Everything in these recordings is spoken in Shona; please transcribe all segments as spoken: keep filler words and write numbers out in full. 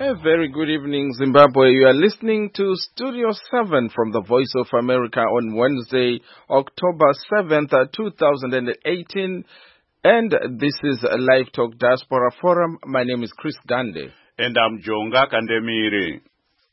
A very good evening, Zimbabwe. You are listening to Studio seven from the Voice of America on Wednesday, October seventh, two thousand eighteen. And this is a Live Talk Diaspora Forum. My name is Chris Gande. And I'm Jonga Kandemire.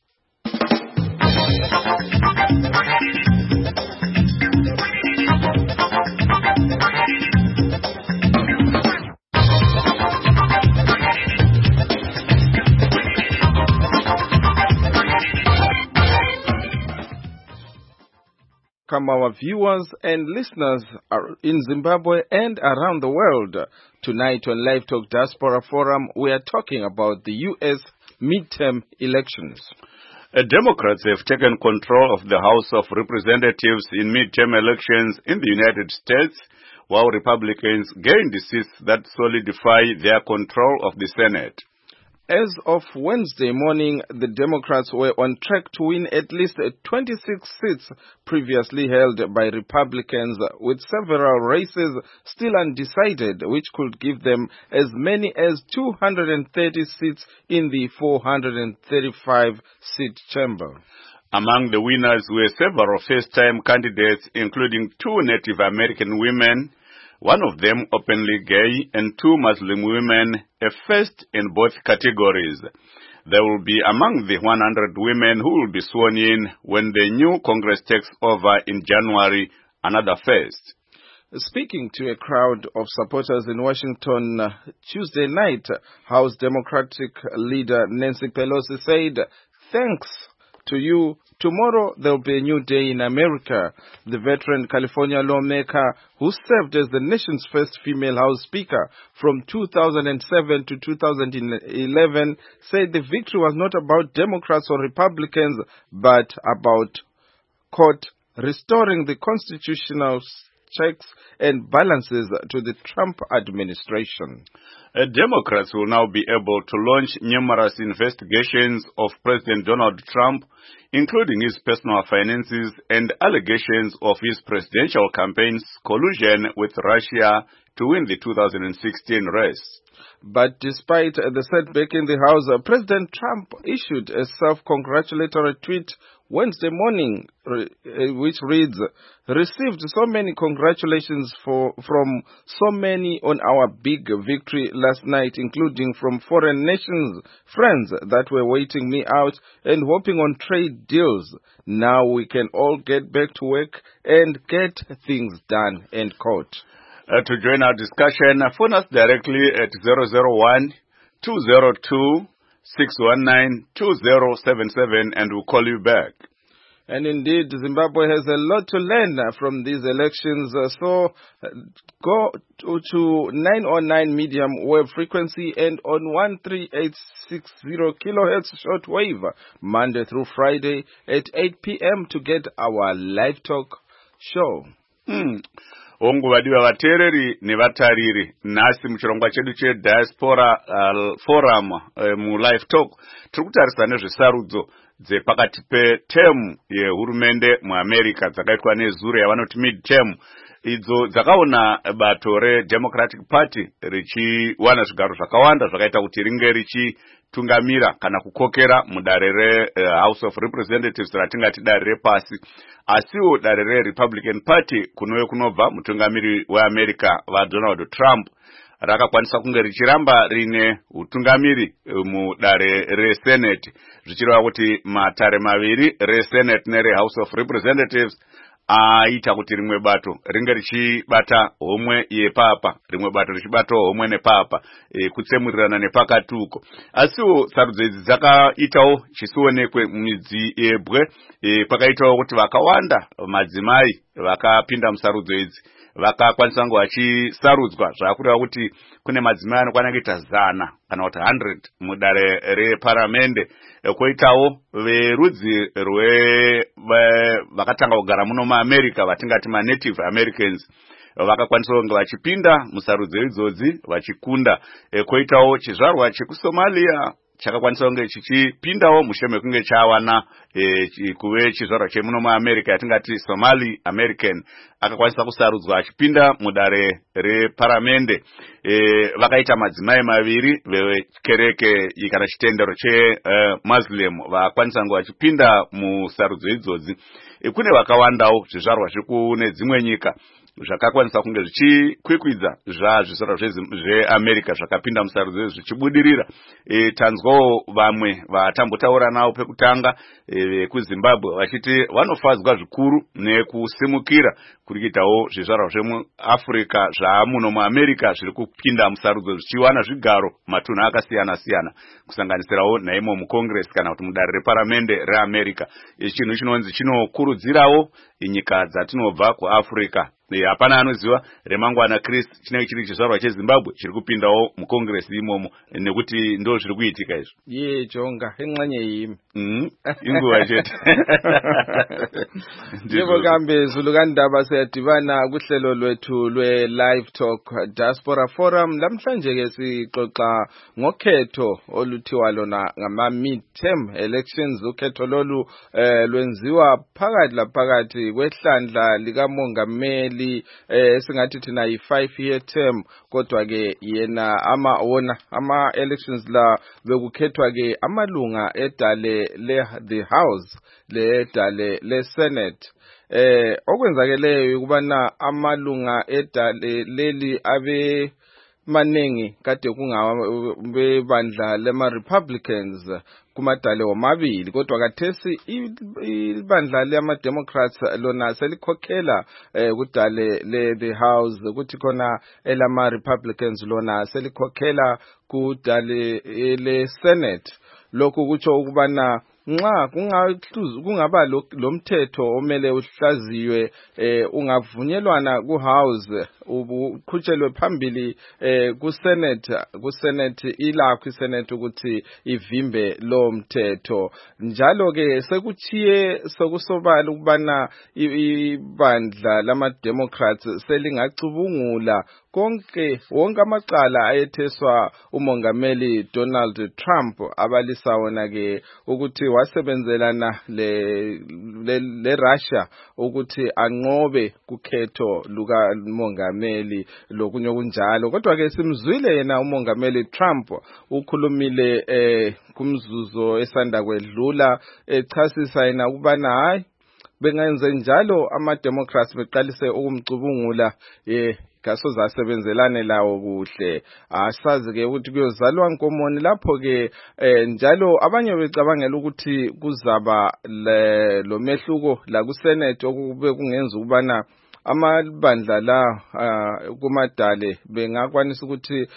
Come our viewers and listeners in Zimbabwe and around the world. Tonight on Live Talk Diaspora Forum, we are talking about the U S midterm elections. Uh, Democrats have taken control of the House of Representatives in midterm elections in the United States, while Republicans gained seats that solidify their control of the Senate. As of Wednesday morning, the Democrats were on track to win at least twenty-six seats previously held by Republicans, with several races still undecided, which could give them as many as two hundred thirty seats in the four hundred thirty-five seat chamber. Among the winners were several first-time candidates, including two Native American women, one of them openly gay, and two Muslim women, a first in both categories. They will be among the one hundred women who will be sworn in when the new Congress takes over in January, another first. Speaking to a crowd of supporters in Washington uh, Tuesday night, House Democratic leader Nancy Pelosi said, "Thanks to you. Tomorrow there will be a new day in America." The veteran California lawmaker who served as the nation's first female House Speaker from two thousand seven to two thousand eleven said the victory was not about Democrats or Republicans, but about, quote, restoring the constitutional checks and balances to the Trump administration. Uh, Democrats will now be able to launch numerous investigations of President Donald Trump, including his personal finances and allegations of his presidential campaign's collusion with Russia to win the two thousand sixteen race. But despite the setback in the House, President Trump issued a self-congratulatory tweet Wednesday morning, which reads, "Received so many congratulations for, from so many on our big victory last night, including from foreign nations, friends that were waiting me out and hoping on trade deals. Now we can all get back to work and get things done," end quote. Uh, to join our discussion, phone us directly at zero zero one, two zero two, six one nine, two zero seven seven and we'll call you back. And indeed, Zimbabwe has a lot to learn from these elections, uh, so uh, go to, to nine oh nine medium wave frequency and on one three eight six zero kilohertz shortwave, Monday through Friday at eight p.m. to get our Live Talk show. Hmm. Ongu vadiwa vateereri nevatariri nhasi muchirongwa chedu cheDiaspora uh, Forum uh, mu Live Talk tiri kutarisa nezvesarudzo dzepakati peterm yehurumende muAmerica dzakaitwa nezuro yavanoti midterm, idzo dzakaona bato reDemocratic Party richiwana zvigaro zvakawanda zvakaita kuti ringe richitungamira kana kukokera mudare reHouse uh, of Representatives ratingati dare repasi, asiwo dare reRepublican Party kunove kunobva mutungamiri weAmerica vaDonald Trump rakakwanisa kunge richiramba rine utungamiri mudare reSenate, zvichireva kuti matare maviri reSenate nereHouse of Representatives aita kuti rimwe bato ringe richibata homwe yepapa, rimwe bato richibatawo homwe nepapa, e, kutsemurirana nepakatuko. Asiwo sarudzo idzi dzakaitawo chisionekwe midzi yebwe, e, pakaitawo kuti vakawanda madzimai vakapinda musarudzo idzi vakakwanisa kunge vachisarudzwa, zvakureva kuti kune madzimai anokwana kuita zana kana kuti one hundred mudare reparamende. Koitawo verudzi rwe vakatanga kugara muno muAmerica vatingati maNative Americans vakakwanisa kunge vachipinda musarudzo idzodzi vachikunda. Koitawo chizvarwa chekuSomalia, chakakwanisa kunge chichipindawo mushure mekunge chawana e, kuve chizvarwa chemuno muamerica yatingati Somali American akakwanisa kusarudzwa achipinda mudare reparamende. E, vakaita madzimai maviri vekereke kana chitendero chemuslim uh, vakwanisa ngo vachipinda musarudzo idzodzi. E, kune vakawandawo zvizvarwa zvekune dzimwe nyika zvakakwanisa kunge zvichikwikwidza zvazvizvarwa zveamerica zvakapinda musarudzo zvichibudirira. E, tanzwawo vamwe vatambotaura navo pekutanga vekuzimbabwe e, vachiti vanofadzwa zvikuru nekusimukira kurikitawo zvizvarwa zvemuafrica zvaamuno muamerica zviri kupinda musarudzo zvichiwana zvigaro matunhu akasiyana siyana kusanganisirawo naimo mucongress kana kuti mudare reparamende reamerica. Ichi chinhu chinonzi chinokurudzirawo nyika dzatinobva kuafrica. Hapana anoziva remangwana Chris chinenge chiri chizvarwa cheZimbabwe chiri kupindawo mucongress imomo nekuti ndo zviri kuitika izvo. Ye jonga enxanye yimi. Mhm. Inguva chete. Ndivyo kambe Zulu kaNdaba siyadibana kuhlelo lwethu lwe Live Talk Diaspora Forum. Lamhlanje ke sixoxa ngokhetho oluthiwa lona ngama midterm elections. Ukhetho lolu eh, lwenziwa phakathi laphakathi kwehlandla likamongameli eh singathi thina yi five year term, kodwa ke yena ama wona ama elections la bekukhethwa ke amalunga edale le the house le edale le senate. Eh okwenzakeleyo ukubana amalunga edale leli abe maningi kade kungabebandla lema Republicans kumadale womabili, kodwa kathesi ibandla lema Democrats lona selikhokhela eh, kudale le the house, ukuthi khona elama Republicans lona selikhokhela kudale le Senate. Lokhu kutsho ukubana nxa kungahluzu kungaba lomthetho omele uhlaziywe eh, ungavunyelwana ku house uqhutshelwe phambili eh, ku senate ku senate ilakho isenate ukuthi ivimbe lo mthetho. Njalo ke sekuchiye sokusobala ukubana ibandla lama Democrats selingacubungula konke wonke amacala ayetheswa umongameli Donald Trump abalisa wona ke ukuthi wasebenzelana le le, le Russia ukuthi anqobe kukhetho luka mongameli lokunye kunjalo. Kodwa ke simzwile yena umongameli Trump ukhulumile eh, kumzuzo esanda kwedlula echasisa yena ukubana hayi bengenze njalo ama Democrats beqalise ukumcubungula eh kaso zasebenzelane lawo kuhle. Asazi ke ukuthi kuyozalwa nkomoni lapho ke eh, njalo abanye becabangela ukuthi kuzaba lo mehluko la ku Senate okube kungenza ukubana amabandla la uh, kumadale bengakwanisa ukuthi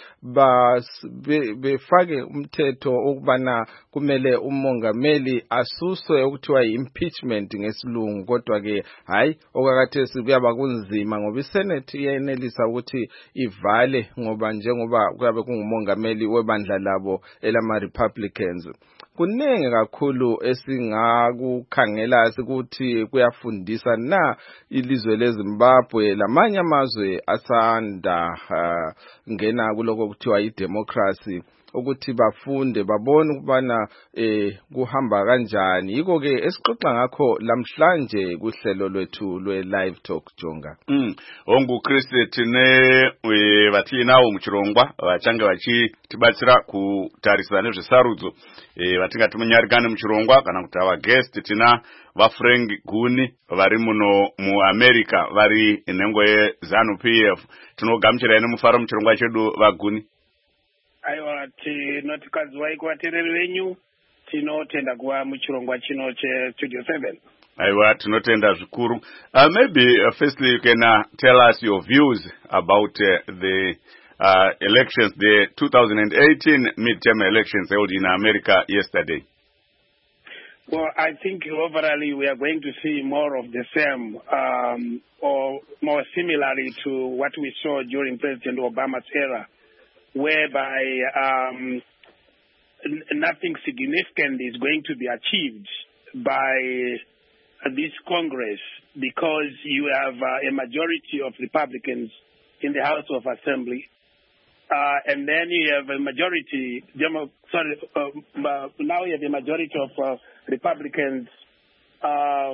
befake umthetho okubana kumele umongameli asuswe okuthiwa impeachment ngesilungu. Kodwa ke hayi okakathesi kuyaba kunzima ngoba iSenate iyenelisa ukuthi ivale ngoba njengoba kuyabe kungumongameli webandla labo elama Republicans. Kuningi kakhulu esingakukhangela ukuthi kuyafundisa na ilizwe leZimbabwe lamanye amazwe asanda uh, ngena kuloko kuthiwa idemocracy ukuthi bafunde babone ukubana eh kuhamba kanjani. Yiko ke esixoxa ngakho lamhlanje kuhlelo lwethu lwe Live Talk Jonga. Mm. Ongu Christ tine we vatinawo muchirongwa vachange vachitibatsira kutarisana nezvesarudzo eh vatingati munyarikane muchirongwa kana kuti ava guest tina va Frank Guni vari muno mu America vari inhengo ye ZANU P F. Tinogamuchira ine mufaro muchirongwa chedu vaguni. Aiwa tinotikadzwai kuvateereri venyu, tinotenda kuva muchirongwa chino cheStudio seven. Aiwa tinotenda zvikuru. Uh, maybe uh, firstly you can uh, tell us your views about uh, the uh, elections, the two thousand eighteen midterm elections held in America yesterday. Well, I think overall we are going to see more of the same, um, or more similarly to what we saw during President Obama's era, whereby um, n- nothing significant is going to be achieved by this Congress because you have uh, a majority of Republicans in the House of Assembly. uh, and then you have a majority, demo, sorry, uh, now you have a majority of uh, Republicans uh,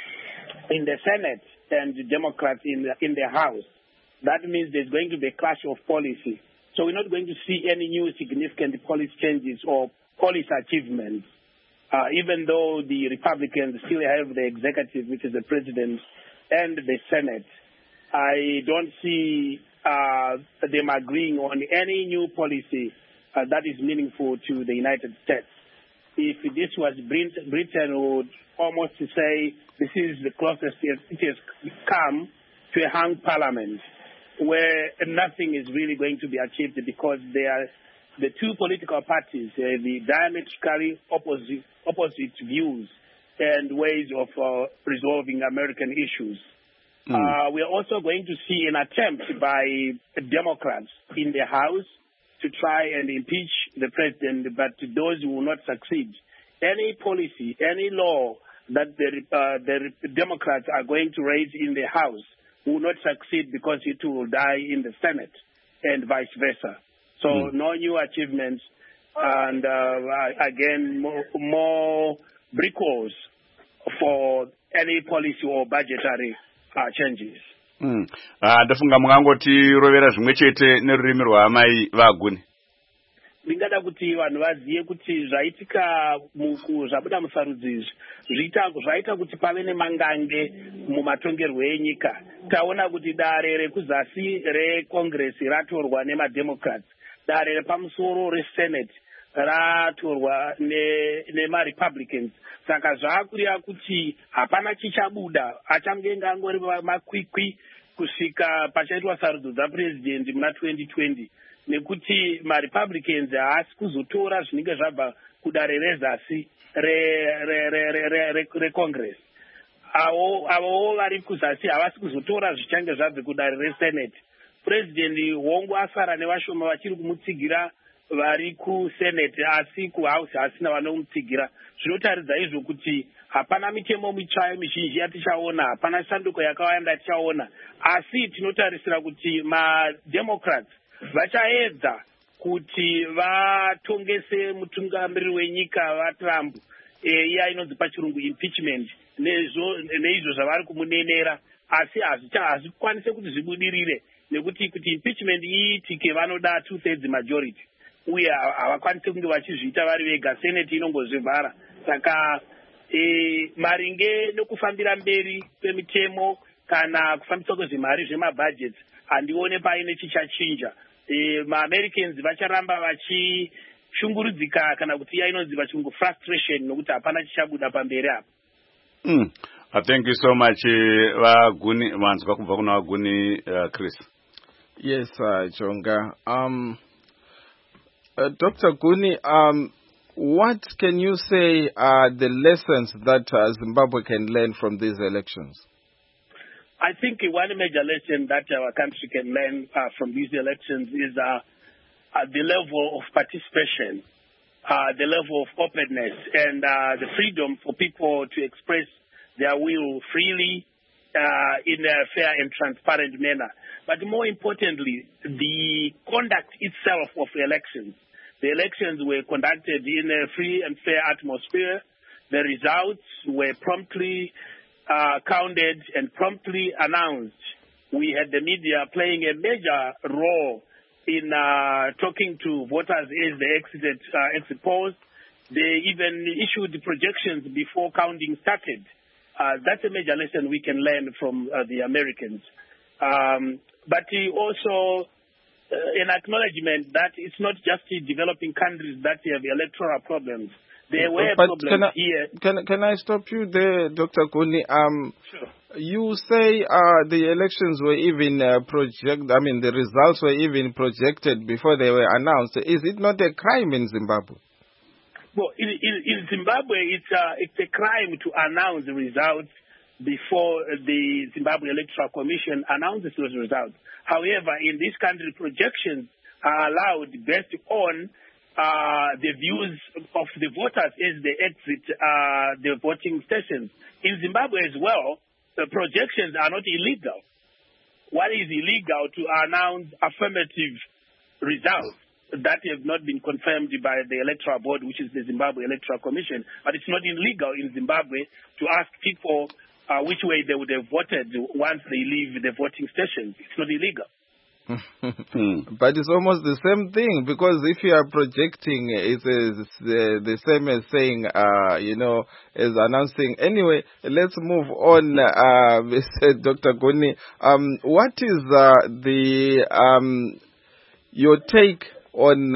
in the Senate and Democrats in the, in the House. That means there's going to be a clash of policy. So we're not going to see any new significant policy changes or policy achievements, uh, even though the Republicans still have the executive, which is the president, and the Senate. I don't see uh, them agreeing on any new policy uh, that is meaningful to the United States. If this was Britain, Britain would almost say this is the closest it has come to a hung parliament, where nothing is really going to be achieved because they are the two political parties, uh, the diametrically opposite, opposite views and ways of uh, resolving American issues. Mm. Uh, we are also going to see an attempt by Democrats in the House to try and impeach the president, but those who will not succeed. Any policy, any law that the, uh, the Democrats are going to raise in the House will not succeed because it will die in the Senate and vice versa. So mm. no new achievements and, uh, again, more, more brick walls for any policy or budgetary uh, changes. Mm. Uh, ndafunga mungangoti rovera zvimwe chete nerurimi rwaamai Vaguni. Ndingada kuti vanhu vazive kuti zvaitika zvabuda musarudzo zviita zvaita kuti pave nemangange mumatongerwo enyika. Taona kuti dare rekuzasi reCongress ratorwa nemademocrats, dare repamusoro reSenate ratorwa nemaRepublicans. Saka zvaakureva kuti hapana chichabuda, achangenga angori makwikwi kusvika pachaitwa sarudzo dzapresident muna twenty twenty. Nekuti maRepublicans haasi kuzotora zvinenge zvabva kudare rezasi reCongress. Avo vari kuzasi havasi kuzotora zvichange zvabva kudare reSenate. President wongo asara nevashoma vachiri kumutsigira vari kuSenate, asi kuHouse hasina vanomutsigira. Zvinotaridza izvo kuti hapana mitemo mitsvayo mizhinji yatichaona, hapana sanduko yakawanda yatichaona, asi tinotarisira kuti maDemocrats vachaedza kuti vatongese mutungamiriri wenyika vaTrump, iya inonzi pachirungu impeachment, neizvo zvavari kumunenera, asi hazvikwanise kuti zvibudirire, nekuti kuti impeachment iitike vanoda two thirds majority, uye havakwanise kunge vachizviita vari vega, Senate inongozvivhara. Saka e, maringe nokufambira mberi kwemitemo kana kufambiswa kwezvimari zvemabudgets, handione paine chichachinja. E, maAmericans vacharamba vachishungurudzika kana kuti iya inonzi vachirungu frustration, nokuti hapana chichabuda pamberi apa. Mm. Uh, thank you so much, uh, Vaguni. Vanzwa kubva kuna Vaguni, uh, Chris. Yes, uh, Chonga. Um, uh, Doctor Guni, um, what can you say are the lessons that uh, Zimbabwe can learn from these elections? I think one major lesson that our country can learn uh, from these elections is uh, uh, the level of participation, uh, the level of openness, and uh, the freedom for people to express their will freely uh, in a fair and transparent manner. But more importantly, the conduct itself of the elections. The elections were conducted in a free and fair atmosphere. The results were promptly Uh, counted and promptly announced. We had the media playing a major role in uh, talking to voters as they exited uh, exit polls. They even issued projections before counting started. Uh, that's a major lesson we can learn from uh, the Americans. Um, but also uh, an acknowledgement that it's not just in developing countries that have electoral problems. There were but problems can I, here. Can, can I stop you there, Doctor Guni? Um, sure. You say uh, the elections were even uh, project. I mean, the results were even projected before they were announced. Is it not a crime in Zimbabwe? Well, in, in, in Zimbabwe, it's a, it's a crime to announce the results before the Zimbabwe Electoral Commission announces those results. However, in this country, projections are allowed based on Uh, the views of the voters as they exit uh, the voting stations. In Zimbabwe as well, the projections are not illegal. What is illegal to announce affirmative results that have not been confirmed by the Electoral Board, which is the Zimbabwe Electoral Commission. But it's not illegal in Zimbabwe to ask people uh, which way they would have voted once they leave the voting stations. It's not illegal. But it's almost the same thing, because if you are projecting, it's, it's uh, the same as saying, uh, you know, as announcing. Anyway, let's move on, uh, Mister Doctor Goni. Um, what is uh, the um, your take on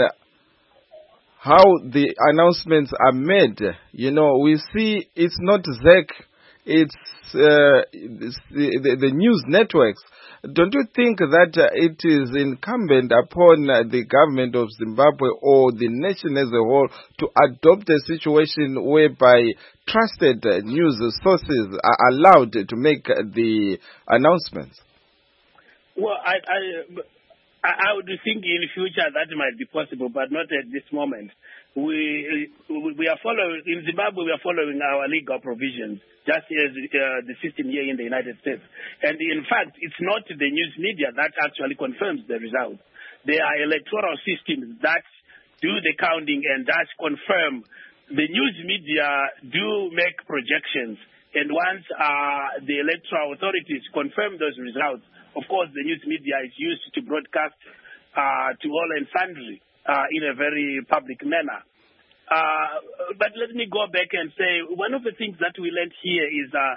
how the announcements are made? You know, we see it's not Z E C, it's, uh, it's the, the, the news networks. Don't you think that uh, it is incumbent upon uh, the government of Zimbabwe or the nation as a whole to adopt a situation whereby trusted uh, news sources are allowed to make uh, the announcements? Well, I, I, I would think in the future that might be possible, but not at this moment. We we are following, in Zimbabwe, we are following our legal provisions, just as uh, the system here in the United States. And in fact, it's not the news media that actually confirms the results. There are electoral systems that do the counting and that confirm. The news media do make projections. And once uh, the electoral authorities confirm those results, of course, the news media is used to broadcast uh, to all and sundry uh, in a very public manner. Uh, but let me go back and say one of the things that we learned here is uh,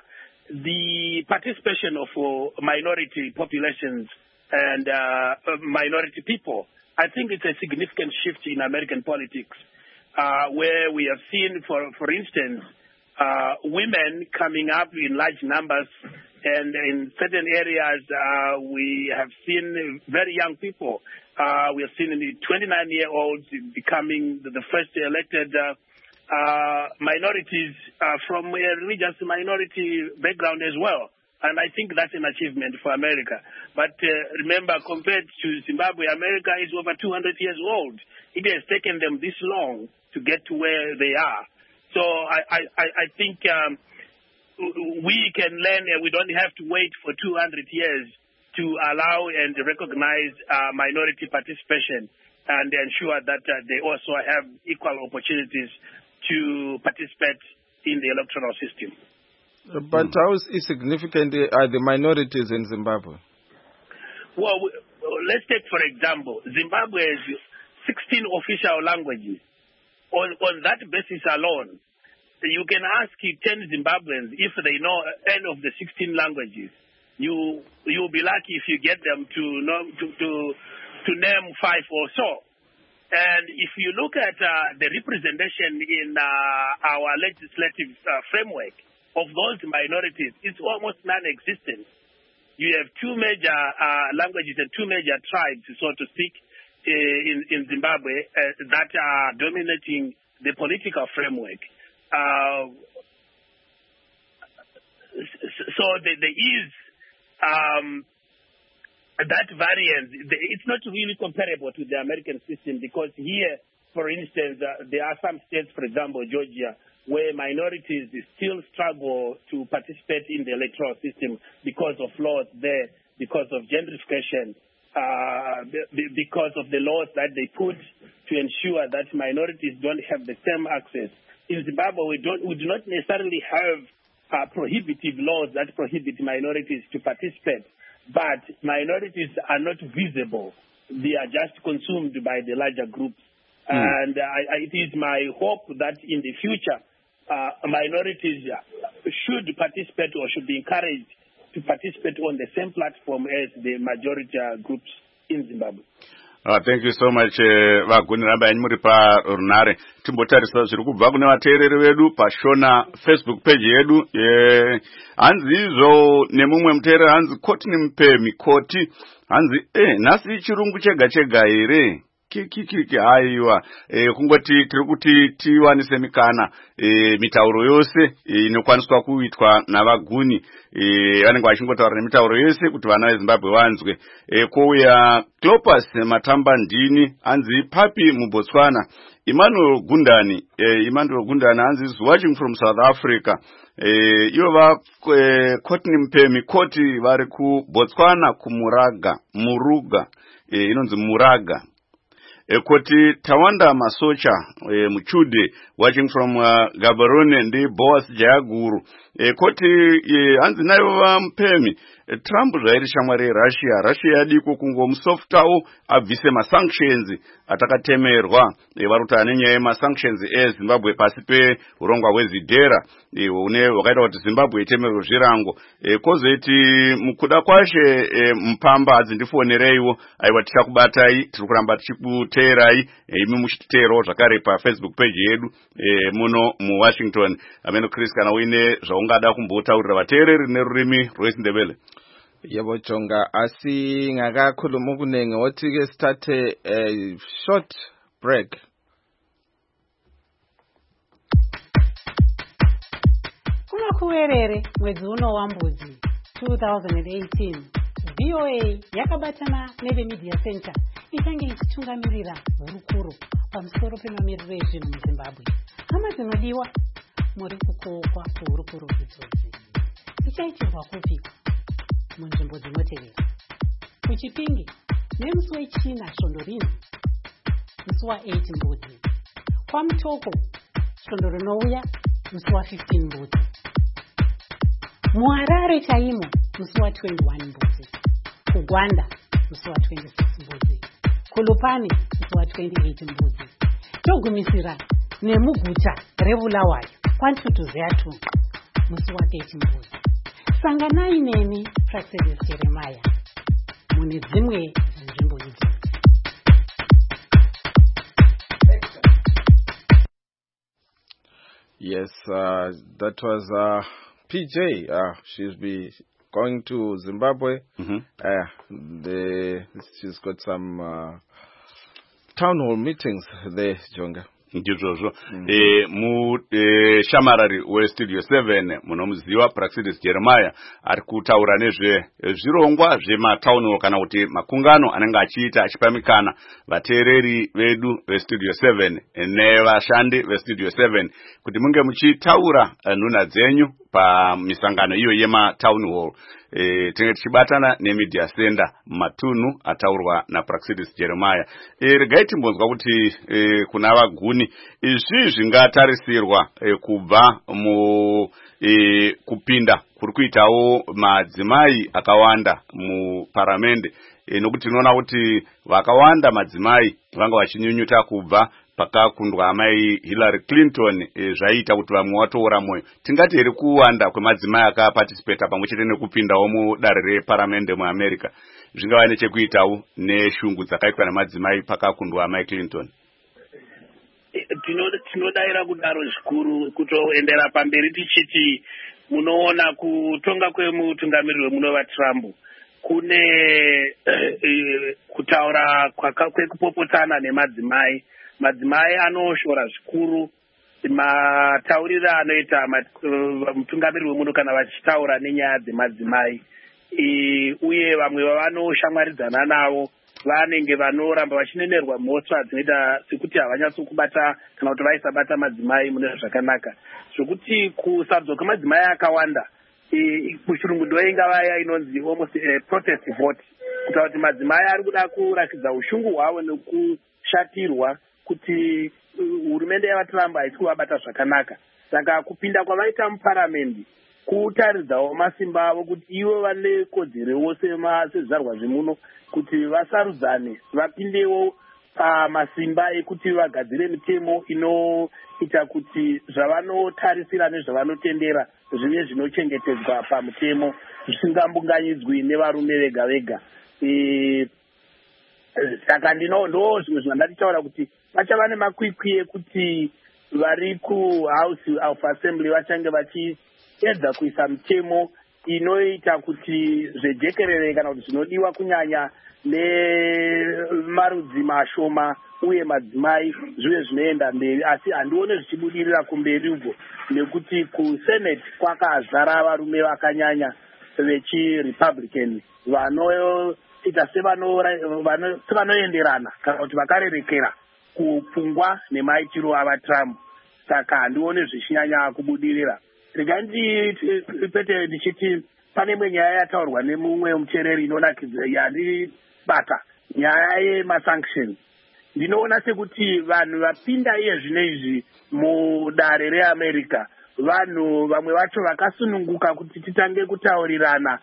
the participation of uh, minority populations and uh, minority people. I think it's a significant shift in American politics, uh, where we have seen, for for instance, uh, women coming up in large numbers, and in certain areas uh, we have seen very young people. Uh, we have seen the twenty-nine-year-olds becoming the first elected uh, uh, minorities uh, from a religious minority background as well. And I think that's an achievement for America. But uh, remember, compared to Zimbabwe, America is over two hundred years old. It has taken them this long to get to where they are. So I, I, I think um, we can learn, and we don't have to wait for two hundred years to allow and recognize uh, minority participation and ensure that uh, they also have equal opportunities to participate in the electoral system. But mm. how significant are the minorities in Zimbabwe? Well, let's take, for example, Zimbabwe has sixteen official languages. On, on that basis alone, you can ask ten Zimbabweans if they know any of the sixteen languages. You you'll be lucky if you get them to know to to, to name five or so. And if you look at uh, the representation in uh, our legislative uh, framework of those minorities, it's almost non-existent. You have two major uh, languages and two major tribes, so to speak, uh, in, in Zimbabwe uh, that are dominating the political framework. Uh, so there, there is um, that variance. It's not really comparable to the American system, because here, for instance, uh, there are some states, for example, Georgia, where minorities still struggle to participate in the electoral system because of laws there, because of gentrification, uh, because of the laws that they put to ensure that minorities don't have the same access. In Zimbabwe, we, don't, we do not necessarily have uh, prohibitive laws that prohibit minorities to participate, but minorities are not visible. They are just consumed by the larger groups. Mm. And uh, I, it is my hope that in the future, Uh, minorities should participate or should be encouraged to participate on the same platform as the majority uh, groups in Zimbabwe. Uh, thank you so much vagoni ramba yanyu muri parunare. Timbotarisa zviri kubva kune vateereri vedu pashona Facebook page yedu. Eh, hanzi izvo nemumwe muteereri hanzi Kotini Mpemi Koti hanzi eh nhasi chirungu chega chega here. Kiki haiwa eh kungoti tiri kuti tiwanise mikana eh mitauro yose inokwaniswa kuitwa navaguni eh vanenge vachingotaura nemitauro yose kuti vana veZimbabwe vanzwe. Eh kouya Clopas Matambandini anzi Papi muBotswana. Emmanuel Gundani eh Emmanuel Gundani anzi is watching from South Africa. Eh ivo va eh, Kotini Mpemi Koti vari ku Botswana kumuraga Muruga eh inonzi Muraga. kuti tawanda masocha e, muchude watching from uh, Gaborone ndi Boas Jayaguru e, kuti e, hanzi nayo vampemi e, Trump zvairi shamwari Russia Russia yadiko kungomsoftawo abvise masanctions atakatemerwa e, varuta nenyaya yemasanctions eZimbabwe pasi pe urongwa hwezidhera e, une wakaita kuti Zimbabwe itemerwe zvirango e, kozoiti mukuda kwashe e, mpamba adzindifonereiwo aiwa tichakubatai tiri kuramba tichikuteerai e, imi muchititeerawo zvakare paFacebook page yedu e, muno muWashington. Ameno Chris, kana uine zvaungada kumbotaurira vateereri nerurimi rwechindevele? Yebo Jonga, asi ngakakhuluma kunenge wothi ke sithathe a short break. Kumakuwerere mwezi uno wambudzi twenty eighteen V O A yakabatana neveMedia Center ichange ichitungamirira hurukuro pamusoro pemamiriro ezvinhu muZimbabwe. Hama dzinodiwa, muri kukookwa kuhurukuro idzodzi. Ichaitirwa kupiko munzvimbo dzinotevera: kuChipinge nemusi wechina svondo rino, musi wa-eight Mbudzi; kwaMutoko svondo rinouya musi wa-fifteen Mbudzi; muHarare chaimo musi wa-twenty-one Mbudzi; kuGwanda musi wa-twenty-six Mbudzi; kuLupane musi wa-twenty-eight Mbudzi; togumisira nemuguta reBulawayo kwaNtutuzeya musi wa-thirty Mbudzi. Sanganai neni Praxedis Jeremiah mune dzimwe nzvimbo idzi. Yes, uh, that was uh, P J. Uh, she's be going to Zimbabwe. Mm-hmm. Uh, the, she's got some uh, town hall meetings there, Jonga. Ndizvozvo mm. e, mu e, shamarari westudio seven munomuziva Praxedis Jeremiah ari kutaura nezve zvirongwa zvematauniro kana kuti makungano anenge achiita achipamikana vateereri vedu vestudio seven nevashandi vestudio seven kuti munge muchitaura nhuna dzenyu pamisangano iyo yematown hall. E, tinenge tichibatana neMedia Center matunhu ataurwa naPraxedis Jeremiah. E, regai timbonzwa kuti e, kuna vaguni izvi zvingatarisirwa e, kubva mu e, kupinda kuri kuitawo madzimai akawanda muparamende e, nokuti tinoona kuti vakawanda madzimai vanga vachinyunyuta kubva pakakundwa amai Hillary Clinton e, zvaita kuti vamwe watoora moyo. Tingati here kuwanda kwemadzimai akaparticipata pamwe chete nekupindawo mudare reparamende muAmerica zvingava nechekuitawo neshungu dzakaitwa nemadzimai pakakundwa amai Clinton? Tinodaira kudaro zvikuru kutoendera pamberi tichiti munoona kutonga kwemutungamiriri wemunova Trump kune e, kutaura kwekupopotana nemadzimai. Madzimai anoshora zvikuru matauriro anoita mutungamiriri wemuno kana vachitaura nenyaya dzemadzimai, uye vamwe vavanoshamwaridzana navo vanenge vanoramba vachinenerwa mhosva dzinoita sekuti havanyatsokubata kana kuti vaisabata madzimai mune zvakanaka, zvokuti kusarudza madzimai akawanda kuchirungu ndoingava inonzi almost a protest vote, kuita kuti madzimai ari kuda kurakidza ushungu hwavo nekushatirwa kuti hurumende yavaTrump haisi kuvabata zvakanaka. Saka kupinda kwavaita muparamendi kutaridzawo masimba avo kuti ivo vane kodzerewo sezvizvarwa zvemuno kuti vasarudzane vapindewo pamasimba ekuti vagadzire mitemo inoita kuti zvavanotarisira nezvavanotendera zvive zvinochengetedzwa pamutemo zvisingambunganyidzwi nevarume vega vega. E, saka ndino ndo zvimwe zvandatichaura kuti vachava nemakwikwi ekuti vari kuhouse of assembly vachange vachiedza kuisa mitemo inoita kuti zvejekerere kana kuti zvinodiwa kunyanya nemarudzi mashoma uye madzimai zvive zvinoenda mberi, asi handione zvichibudirira kumberi uko nekuti kusenate kwakazara varume vakanyanya vechirepublican vanoita sevanoenderana kana kuti vakarerekera kupfungwa nemaitiro avaTrump. Saka handione zvichinyanya kubudirira. Regai ndichiti pane imwe nyaya yataurwa nemumwe muteereri inonakidza yandibata, nyaya yemasanctions. ndinoona sekuti vanhu vapinda iye zvinezvi mudare reAmerica vanhu vamwe vacho vakasununguka kuti titange kutaurirana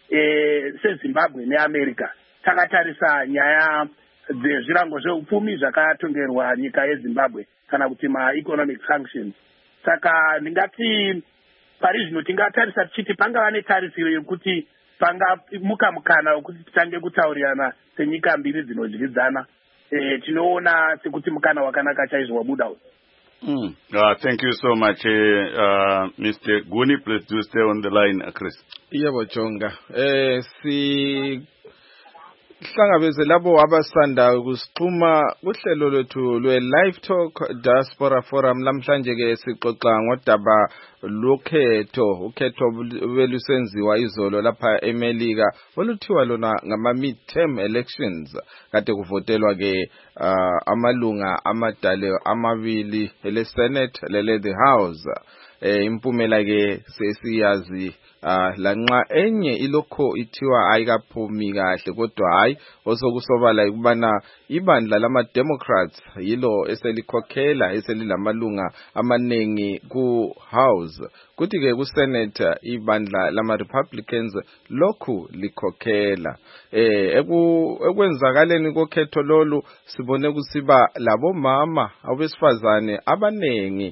e, seZimbabwe neAmerica. Takatarisa nyaya dzezvirango zveupfumi zvakatongerwa nyika yeZimbabwe kana kuti ma-economic sanctions. Saka ndingati pari zvino tingatarisa tichiti pangava netarisiro yekuti pangamuka mukana wekuti titange kutaurirana senyika mbiri dzinodyidzana. Eh, tinoona sekuti mukana wakanaka chaizvo wabuda. Mm. Uh, thank you so much, uh, uh, Mister Guni. Please do stay on the line, uh, Chris. Yebo Jonga. Eh si hlangabeze labo abasanda ukusixhuma kuhlelo lwethu lwe Live Talk Diaspora Forum namhlanje ke sixoxa ngodaba lokhetho ukhetho belusenziwa izolo lapha eMelika oluthiwa lona ngama midterm elections kade kuvotelwa ke uh, amalunga amadale amabili ele Senate lele the House. Eh impumela ke sesiyazi uh, lanxa enye ilokho ithiwa ayikaphumi kahle kodwa hayi osokusobala ukubana ibandla lama Democrats yilo eselikhokhela eselilamalunga amanengi ku House kuthi ke ku Senate ibandla lama Republicans lokhu likhokhela. Eh ekwenzakaleni kokhetho lolu sibone kusiba labo mama abesifazane abanengi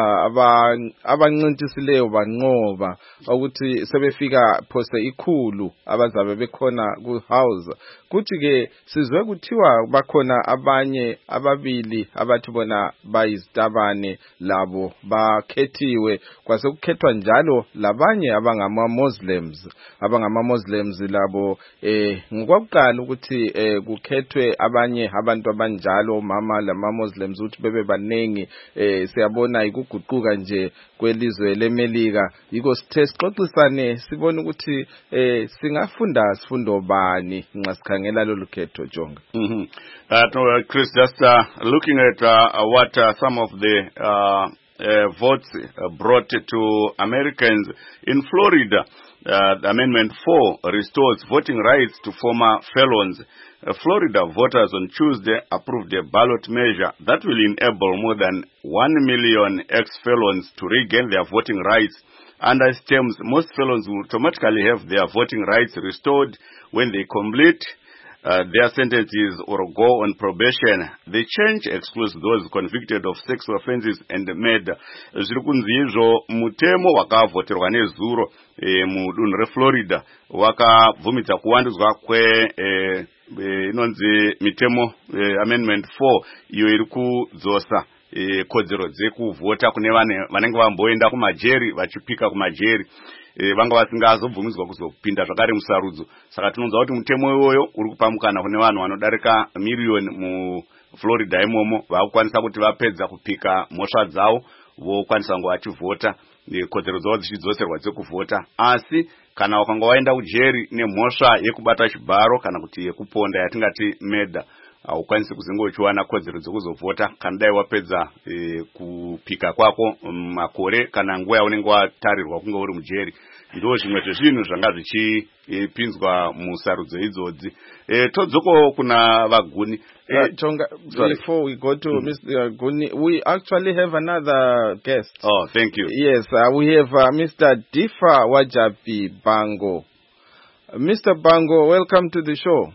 uh, abancintisileyo banqoba ukuthi sebefika phose ikhulu abazabe bekhona ku House. Kuthi ke sizwe kuthiwa bakhona abanye ababili abathi bona bayizitabane labo bakhethiwe kwase kukhethwa njalo labanye abangama Muslims abangama Muslims labo eh ngokwakuqala ukuthi eh kukhethwe abanye abantu abanjalo mama lama Muslims ukuthi bebe banengi eh siyabona ikuguquka nje kwelizwe leMelika yiko sithe sixoxisane sibone ukuthi eh singafunda sifundo bani nxa sikhangela lolu khetho Jonga. Mhm. Uh, Chris, just uh, looking at uh, what uh, some of the uh, uh, votes uh, brought to Americans in Florida. Uh, Amendment four restores voting rights to former felons. Uh, Florida voters on Tuesday approved a ballot measure that will enable more than one million ex-felons to regain their voting rights. Under its terms, most felons will automatically have their voting rights restored when they complete uh, their sentences or go on probation. The change excludes those convicted of sex offenses and murder. Zirikunzizo mutemo wakavoterwa nezuro e, mudunhu reFlorida wakabvumidza kuwandudzwa kwe e, e, inonzi mitemo e, amendment four iyo iri kudzosa e, kodzero dzekuvhota kune vanenge vamboenda kumajeri vachipika kumajeri e, vanga vasingazobvumidzwa kuzopinda zvakare musarudzo. Saka tinonzwa kuti mutemo iwoyo uri kupamukana kune vanhu vanodarika miriyoni muFlorida imomo vakukwanisa kuti vapedza kupika mhosva dzavo vokwanisa kunge vachivhota kodzero dzavo dzichidzoserwa dzekuvhota. Asi kana wakanga waenda kujeri nemhosva yekubata chibharo kana kuti yekuponda yatingati murder haukwanisi kuzinge uchiwana kodzero dzekuzovhota kana dai wapedza e, kupika kwako makore kana nguva yaunenge watarirwa kunge uri mujeri. Ndo zvimwe zvezvinhu zvanga zvichipinzwa musarudzo idzodzi. E, todzoko kuna vaguni. Uh, Jonga, before we go to mm. Mister Guni, we actually have another guest. Oh, thank you. Yes, uh, we have uh, Mister Difa Wajabi Bango. Uh, Mister Bango, welcome to the show.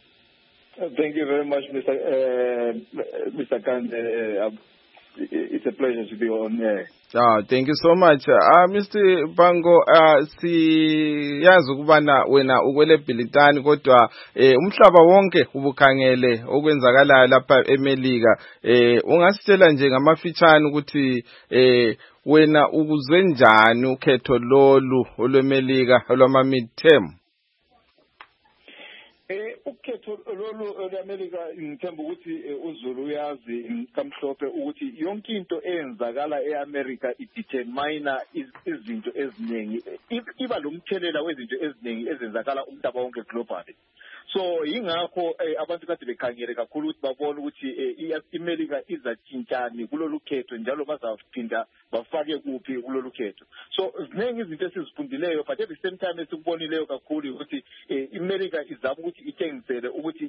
Uh, thank you very much, Mister Uh, Mister Khan. Uh, it's a pleasure to be on air. Ah, thank you so much. Uh, Mister Bango, uh, siyazi ukubana wena ukwele Bhilitani kodwa eh umhlaba wonke ubukhangele okwenzakala lapha eMelika. Eh ungasitshela nje ngamafitshane ukuthi eh wena ukuzwe njani ukhetho lolu olweMelika olwama midterm? Eh ukhetho lolu eAmerica ngithemba ukuthi uZulu uyazi kamhlophe ukuthi yonke into eyenzakala eAmerica idetermine izinto eziningi iba lomthelela wezinto eziningi ezenzakala umhlaba wonke globally. so ingakho abantu kade bekhangele kakhulu ukuthi babone ukuthi iMelika izatshintshani kulolu khetho njalo bazaphinda bafake kuphi kulolu khetho. So ziningi izinto esizifundileyo, but at the same time esikubonileyo kakhulu ukuthi iMelika izama ukuthi itshengisele ukuthi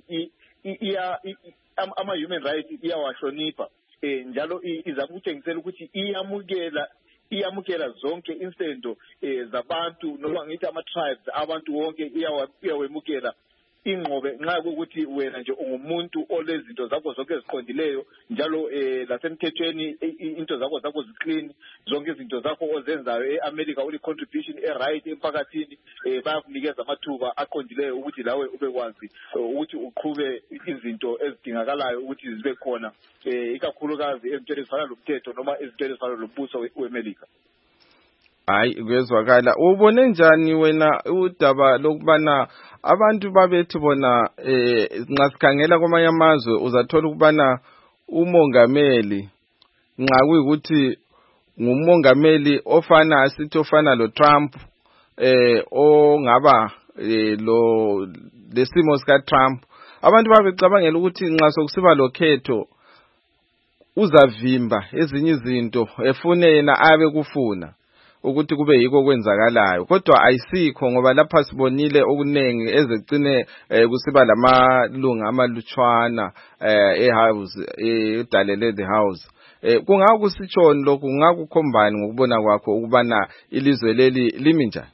ama human rights iyawashonipha, njalo izama ukutshengisela ukuthi iyamukela iyamukela zonke insendo zabantu noma ngithi ama tribes abantu wonke iyawemukela ingqobe nxa ukuthi wena nje ungumuntu olezinto zakho zonke eziqondileyo njalo lasemthethweni into zakho zakho ziclean, zonke izinto zakho ozenzayo eAmerica uli contribution eright emphakathini, bayakunikeza amathuba aqondileyo ukuthi lawe ubekwazi ukuthi uqhube izinto ezidingakalayo ukuthi zibe khona, ikakhulukazi ezintweni ezifana lomthetho noma ezintweni ezifana lombuso weAmerica. Hayi kwezwakala. Ubone njani wena udaba lokubana abantu babethi bona eh nxa sikhangela kwamanye amazwe uzathola ukubana umongameli nxa kuyikuthi ngumongameli ofana asithi ofana lo Trump eh ongaba lo lesimo sika Trump, abantu babecabangela ukuthi nxa sokusiba lo khetho uzavimba ezinye izinto efune yena abe kufuna ukuthi kube yiko kwenzakalayo, kodwa ayisikho ngoba lapha sibonile okunengi ezegcine kusiba lamalunga amalutshwana ehouse edalele the house. Kungakusitshoni lokhu, kungakukhombani ngokubona kwakho ukubana ilizwe leli limi njani?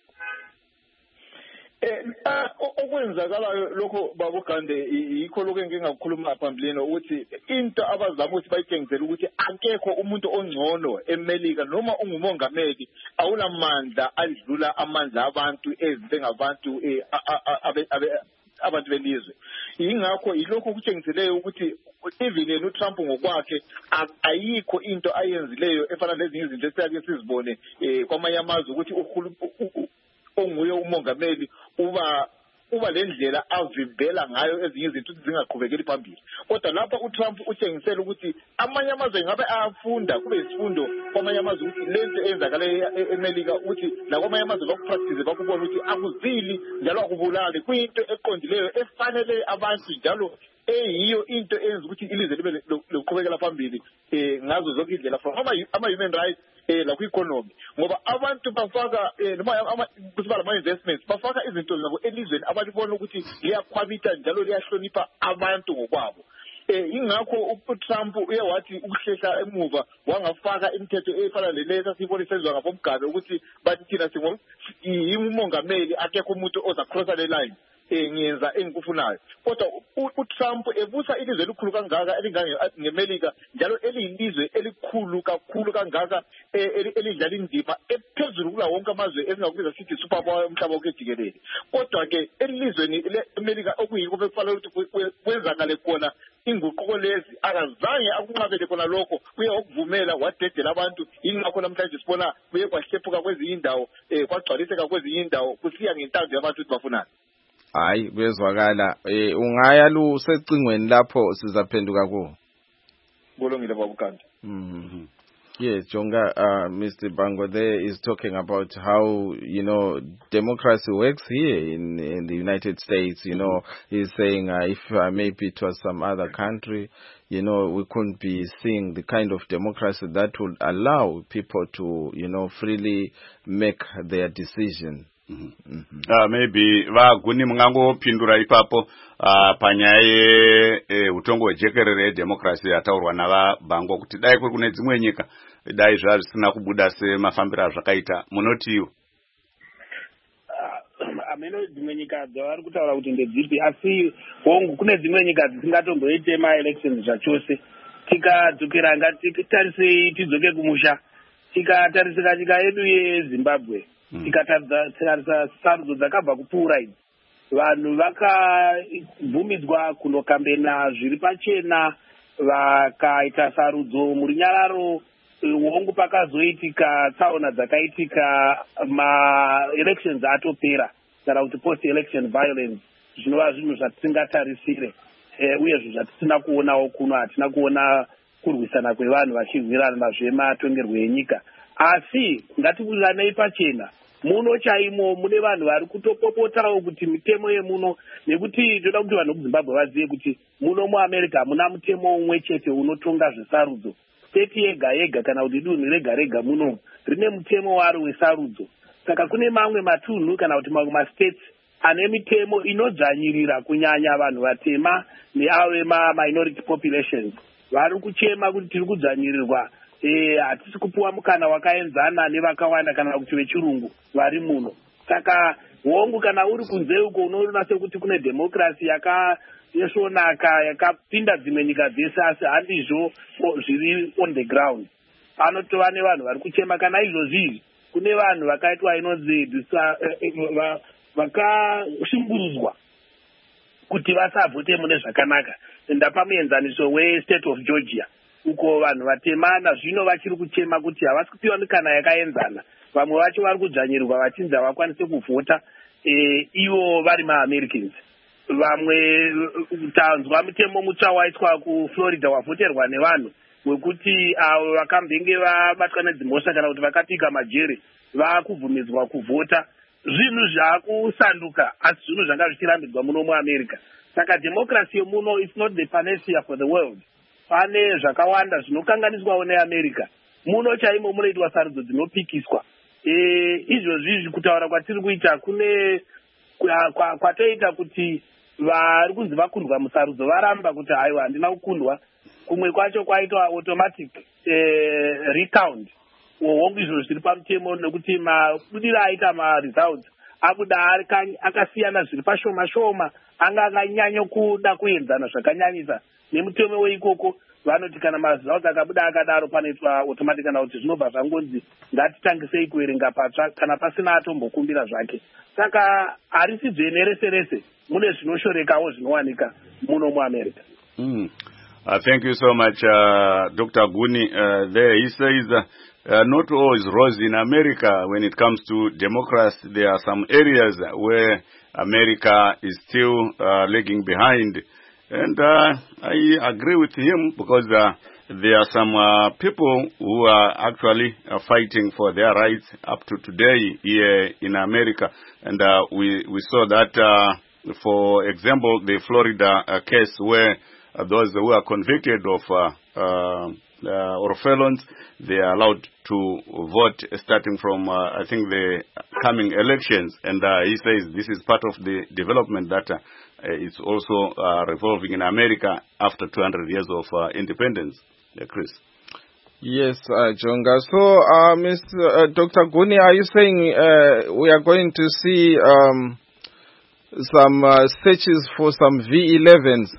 Eh okwenzakalayo lokho babugande yikho lokho engingakukhuluma phambilini ukuthi into abazama ukuthi bayitshengisele ukuthi akekho umuntu ongcono eMelika noma ungumongameli awulamandla adlula amandla abantu ezingabantu abantu belizwe. Ingakho yilokho kutshengiseleyo ukuthi even yena uTrump ngokwakhe ayikho into ayenzileyo efana lezinye izinto esiyake sizibone kwamanye amazwe ukuthi onguye umongameli uba uba lendlela avimbela ngayo ezinye izinto zingaqhubekeli phambili. Kodwa lapha uTrump utshengisela ukuthi amanye amazwe ngabe ayafunda kube isifundo kwamanye amazwe ukuthi lento eyenzakala eMelika ukuthi la kwamanye amazwe bakupractice bakubona ukuthi akuzili njalo akubulali, kuyinto eqondileyo efanele abantu njalo eyiyo into eyenza ukuthi ilizwe libe lokuqhubekela phambili ngazo zonke indlela from ama human rights la ku-economy, ngoba abantu bafaka noma kusibala ama-investments bafaka izinto zabo elizweni abalibona ukuthi liyakhwabitha njalo liyahlonipha abantu ngokwabo. Ingakho uTrump uye wathi ukuhlehla emuva wangafaka imithetho efana lelesa sibone senzwa ngabomgaba ukuthi bathi thina singo yimongameli akekho umuntu oza crosser the line ngiyenza engikufunayo. Kodwa uTrump ebusa ilizwe elikhulu kangaka elingangeMelika njalo eliyilizwe elikhulu kakhulu kangaka elidlala indima ephezulu kula wonke amazwe esingakubiza sithi superpower umhlaba wonke jikelele. Kodwa ke elizweni leAmerica okuyikho bekufanele ukuthi kwenzakale khona inguquko lezi akazange akunqabele khona lokho, uye ukuvumela wadedela abantu. Ingakho namhlanje sibona kuye kwahlephuka kwezinye indawo kwagcwaliseka kwezinye indawo kusiya ngentando yabantu ukuthi bafunani. Hayi bezwakala. Eh ungaya lu secingweni lapho sizaphenduka ku. Bolongile babukandi. Mhm. Yes, Jonga, uh, Mister Bango there is talking about how, you know, democracy works here in, in the United States. You know, he's saying uh, if uh, maybe it was some other country, you know, we couldn't be seeing the kind of democracy that would allow people to, you know, freely make their decision. Mm-hmm. Mm-hmm. Uh, maybe vaguni mungango pindura ipapo uh, panyaya e utongo hwejekerere democracy ataurwa nava Bango kuti dai kuri kune dzimwe nyika dai zvazvisina kubuda semafambiro azvakaita, munotiwo? Ameno dzimwe nyika dzavari kutaura kuti ndedzipi, asi hongu kune dzimwe nyika dzisingatomboite ma-elections zvachose. Tikadzokera ngatitarisei tidzoke kumusha, tikatarisika nyika yedu yeZimbabwe, tikatarisa sarudzo dzakabva kupfuura idzi, vanhu vakabvumidzwa kunokambena zviri pachena, vakaita sarudzo muri Nyararo, hongu pakazoitika tsaona dzakaitika ma-elections atopera, kana kuti post-election violence, zvinova zvinhu zvatisingatarisire uye zvatisina kuonawo kuno. Hatina kuona kurwisana kwevanhu vachirwirana zvematongerwo enyika, asi ngatibudanei pachena muno chaimo mune vanhu vari kutopopotawo kuti mitemo yemuno, nekuti toda kuti vanhu kuzimbabwe vazive kuti muno muamerica hamuna mutemo umwe chete unotonga zvesarudzo. State yega yega kana kuti dunhu rega rega muno rine mutemo waro wesarudzo. Saka kune mamwe matunhu kana kuti mamwe mastates ane mitemo inodzvanyirira kunyanya vanhu vatema neavo vema-minority populations. Vari kuchema kuti tiri kudzvanyirirwa, eh, hatisi kupuwa mukana wakaenzana nevakawanda kana kuti vechirungu vari muno. Saka hongu kana uri kunze uko unoona sekuti kune democracy yakayesvonaka yakapinda dzimwe nyika dzese, asi handizvo zviri on the ground. Panotova nevanhu vari kuchema kana izvozvi kune vanhu vakaitwa inonzi vakashungurudzwa kuti vasavhote mune zvakanaka. Ndapamuenzaniso we-state of Georgia uko vanhu vatemana zvino vachiri kuchema kuti havasi kupiwa mikana yakaenzana. Vamwe vacho vari kudzvanyirirwa vachinzi havakwanise kuvhota e, ivo vari maAmericans. Vamwe tanzwa mutemo mutsva waitwa kuFlorida wavhoterwa nevanhu wekuti avo vakambenge vabatwa nedzimhosva kana kuti vakapika majeri vakubvumidzwa kuvhota. Zvinhu zvakusanduka asi zvinhu zvanga zvichirambidzwa muno muAmerica. Saka democracy yomuno is not the panacea for the world. Pane zvakawanda zvinokanganiswawo neAmerica. Muno chaimo munoitwa sarudzo dzinopikiswa. E, izvozvi kutaura kwatiri kuita kune kwatoita kuti vari kunzi vakundwa musarudzo varamba kuti haiwa handina kukundwa. Kumwe kwacho kwaitwa automatic eh, recount. Hongu izvo zviri pamutemo nekuti mabudiro aita ma-results abuda akasiyana zviri pashoma shoma, anga akanyanya kuda kuenzana zvakanyanyisa nemutemo weikoko. Vanoti kana ma-results akabuda akadaro panoitwa automatic kana kuti zvinobva zvangonzi ngatitangisei kuverenga patsva kana pasina atombokumbira zvake. Saka harisi dzvene rese rese, mune zvinoshorekawo zvinowanika muno muAmerica. Mm. Uh, thank you so much, uh, Doctor Guni. Uh, there he says, uh, uh, not all is rosy in America when it comes to democracy. There are some areas where America is still uh, lagging behind. And uh, I agree with him because uh, there are some uh, people who are actually uh, fighting for their rights up to today here in America. And uh, we, we saw that, uh, for example, the Florida uh, case where Uh, those who are convicted of uh, uh, uh, or felons, they are allowed to vote starting from, uh, I think, the coming elections. And uh, he says this is part of the development that uh, is also uh, revolving in America after two hundred years of uh, independence. Yeah, Chris. Yes, uh, Jonga. So, uh, Mister Uh, Doctor Guni, are you saying uh, we are going to see um, some uh, searches for some V elevens?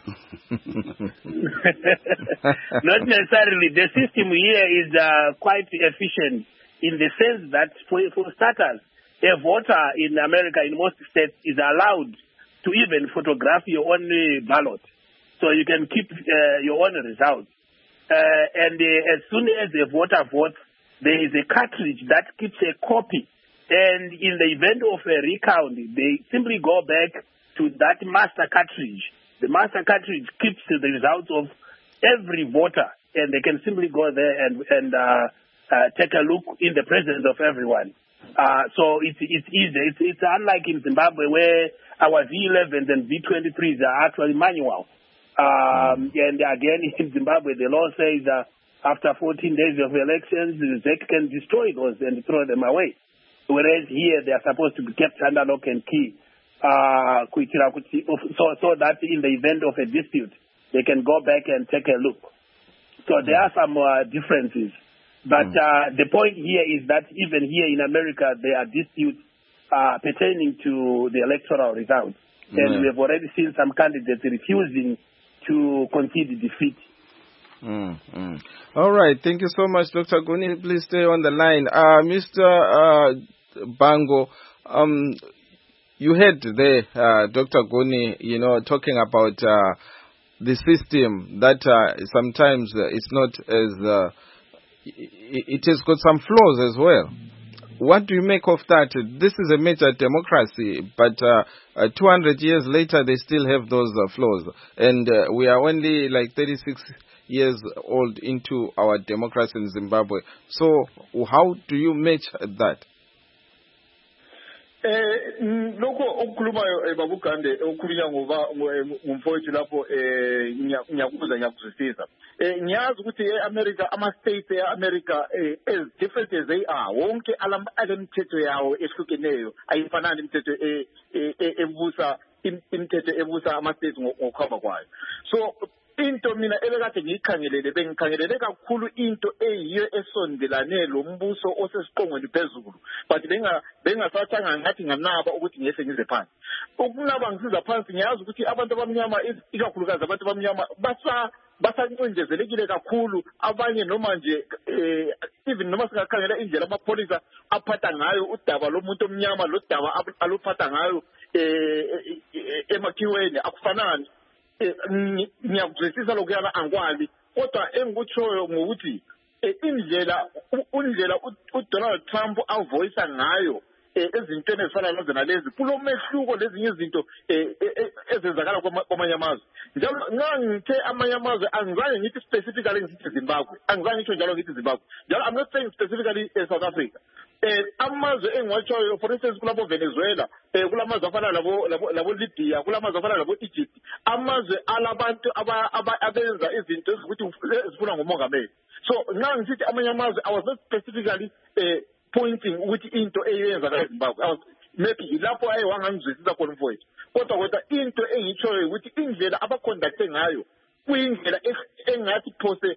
Not necessarily. The system here is uh, quite efficient in the sense that, for, for starters, a voter in America, in most states, is allowed to even photograph your own ballot. So you can keep uh, your own results. Uh, and uh, as soon as a voter votes, there is a cartridge that keeps a copy. And in the event of a recount, they simply go back to that master cartridge. The master cartridge keeps the results of every voter, and they can simply go there and, and uh, uh, take a look in the presence of everyone. Uh, so it's, it's easy. It's, it's unlike in Zimbabwe where our V elevens and V twenty-threes are actually manual. Um, and again, in Zimbabwe, the law says uh, after fourteen days of elections, the Z E C can destroy those and throw them away. Whereas here, they are supposed to be kept under lock and key, uh, so, so that in the event of a dispute, they can go back and take a look. So there are some uh, differences. But uh, the point here is that even here in America, there are disputes uh, pertaining to the electoral results. And mm. we have already seen some candidates refusing to concede defeat. Mm, mm. All right. Thank you so much, Doctor Guni. Please stay on the line. Uh, Mister Uh, Bango, um, you heard there, uh, Doctor Guni, you know, talking about uh, the system that uh, sometimes uh, it's not as, uh, it, it has got some flaws as well. What do you make of that? This is a major democracy, but uh, uh, two hundred years later, they still have those uh, flaws. And uh, we are only like thirty-six years old into our democracy in Zimbabwe. So how do you match that? Eh lokho okukhulumayo babugande okukhulunywa ngoba ngumfowethu lapho eh ngiyakuza ngiyakuzwisisa. Eh ngiyazi ukuthi eAmerica ama states eAmerica as different as they are wonke alemthetho yawo ehlukeneyo ayifanani imithetho ebusa imithetho ebusa ama states ngokuhamba kwayo. So into mina ebekade ngikhangelele bengikhangelele kakhulu into eyiyo esondelane lo mbuso osesiqongweni phezulu but benga bengasathanga ngathi nganaba ukuthi ngiyese ngize phansi ukunaba ngisiza phansi ngiyazi ukuthi abantu abamnyama ikakhulukazi abantu abamnyama basa basancindezelekile kakhulu abanye noma nje even noma singakhangela indlela amapolisa aphatha ngayo udaba lomuntu omnyama lo daba aluphatha ngayo emakhiweni akufanani ngiyakuzwisisa lokuyana ankwali kodwa engikutshoyo ngokuthi indlela indlela uDonald Trump avoice ngayo ezintweni ezifana nozena lezi kulo mehluko lezinye izinto ezenzakala kwamanye amazwe njalo ngangithe amanye amazwe angizange ngithi specifically ngithi Zimbabwe angizange ngitsho njalo ngithi Zimbabwe njalo I'm not saying specifically South Africa eh amazwe engiwatshoyo for instance kulabo Venezuela eh kulamazwe afana labo labo Libya kulamazwe afana labo Egypt amazwe alabantu abenza izinto ezokuthi zifuna ngomongameli so ngangisithi amanye amazwe I was not specifically eh pointing ukuthi into eyenza la eZimbabwe maybe ilapho ayewangangizwisisa khona mfowethu kodwa kodwa into engitshoyo ukuthi indlela abaconducte ngayo kuyindlela engathi phose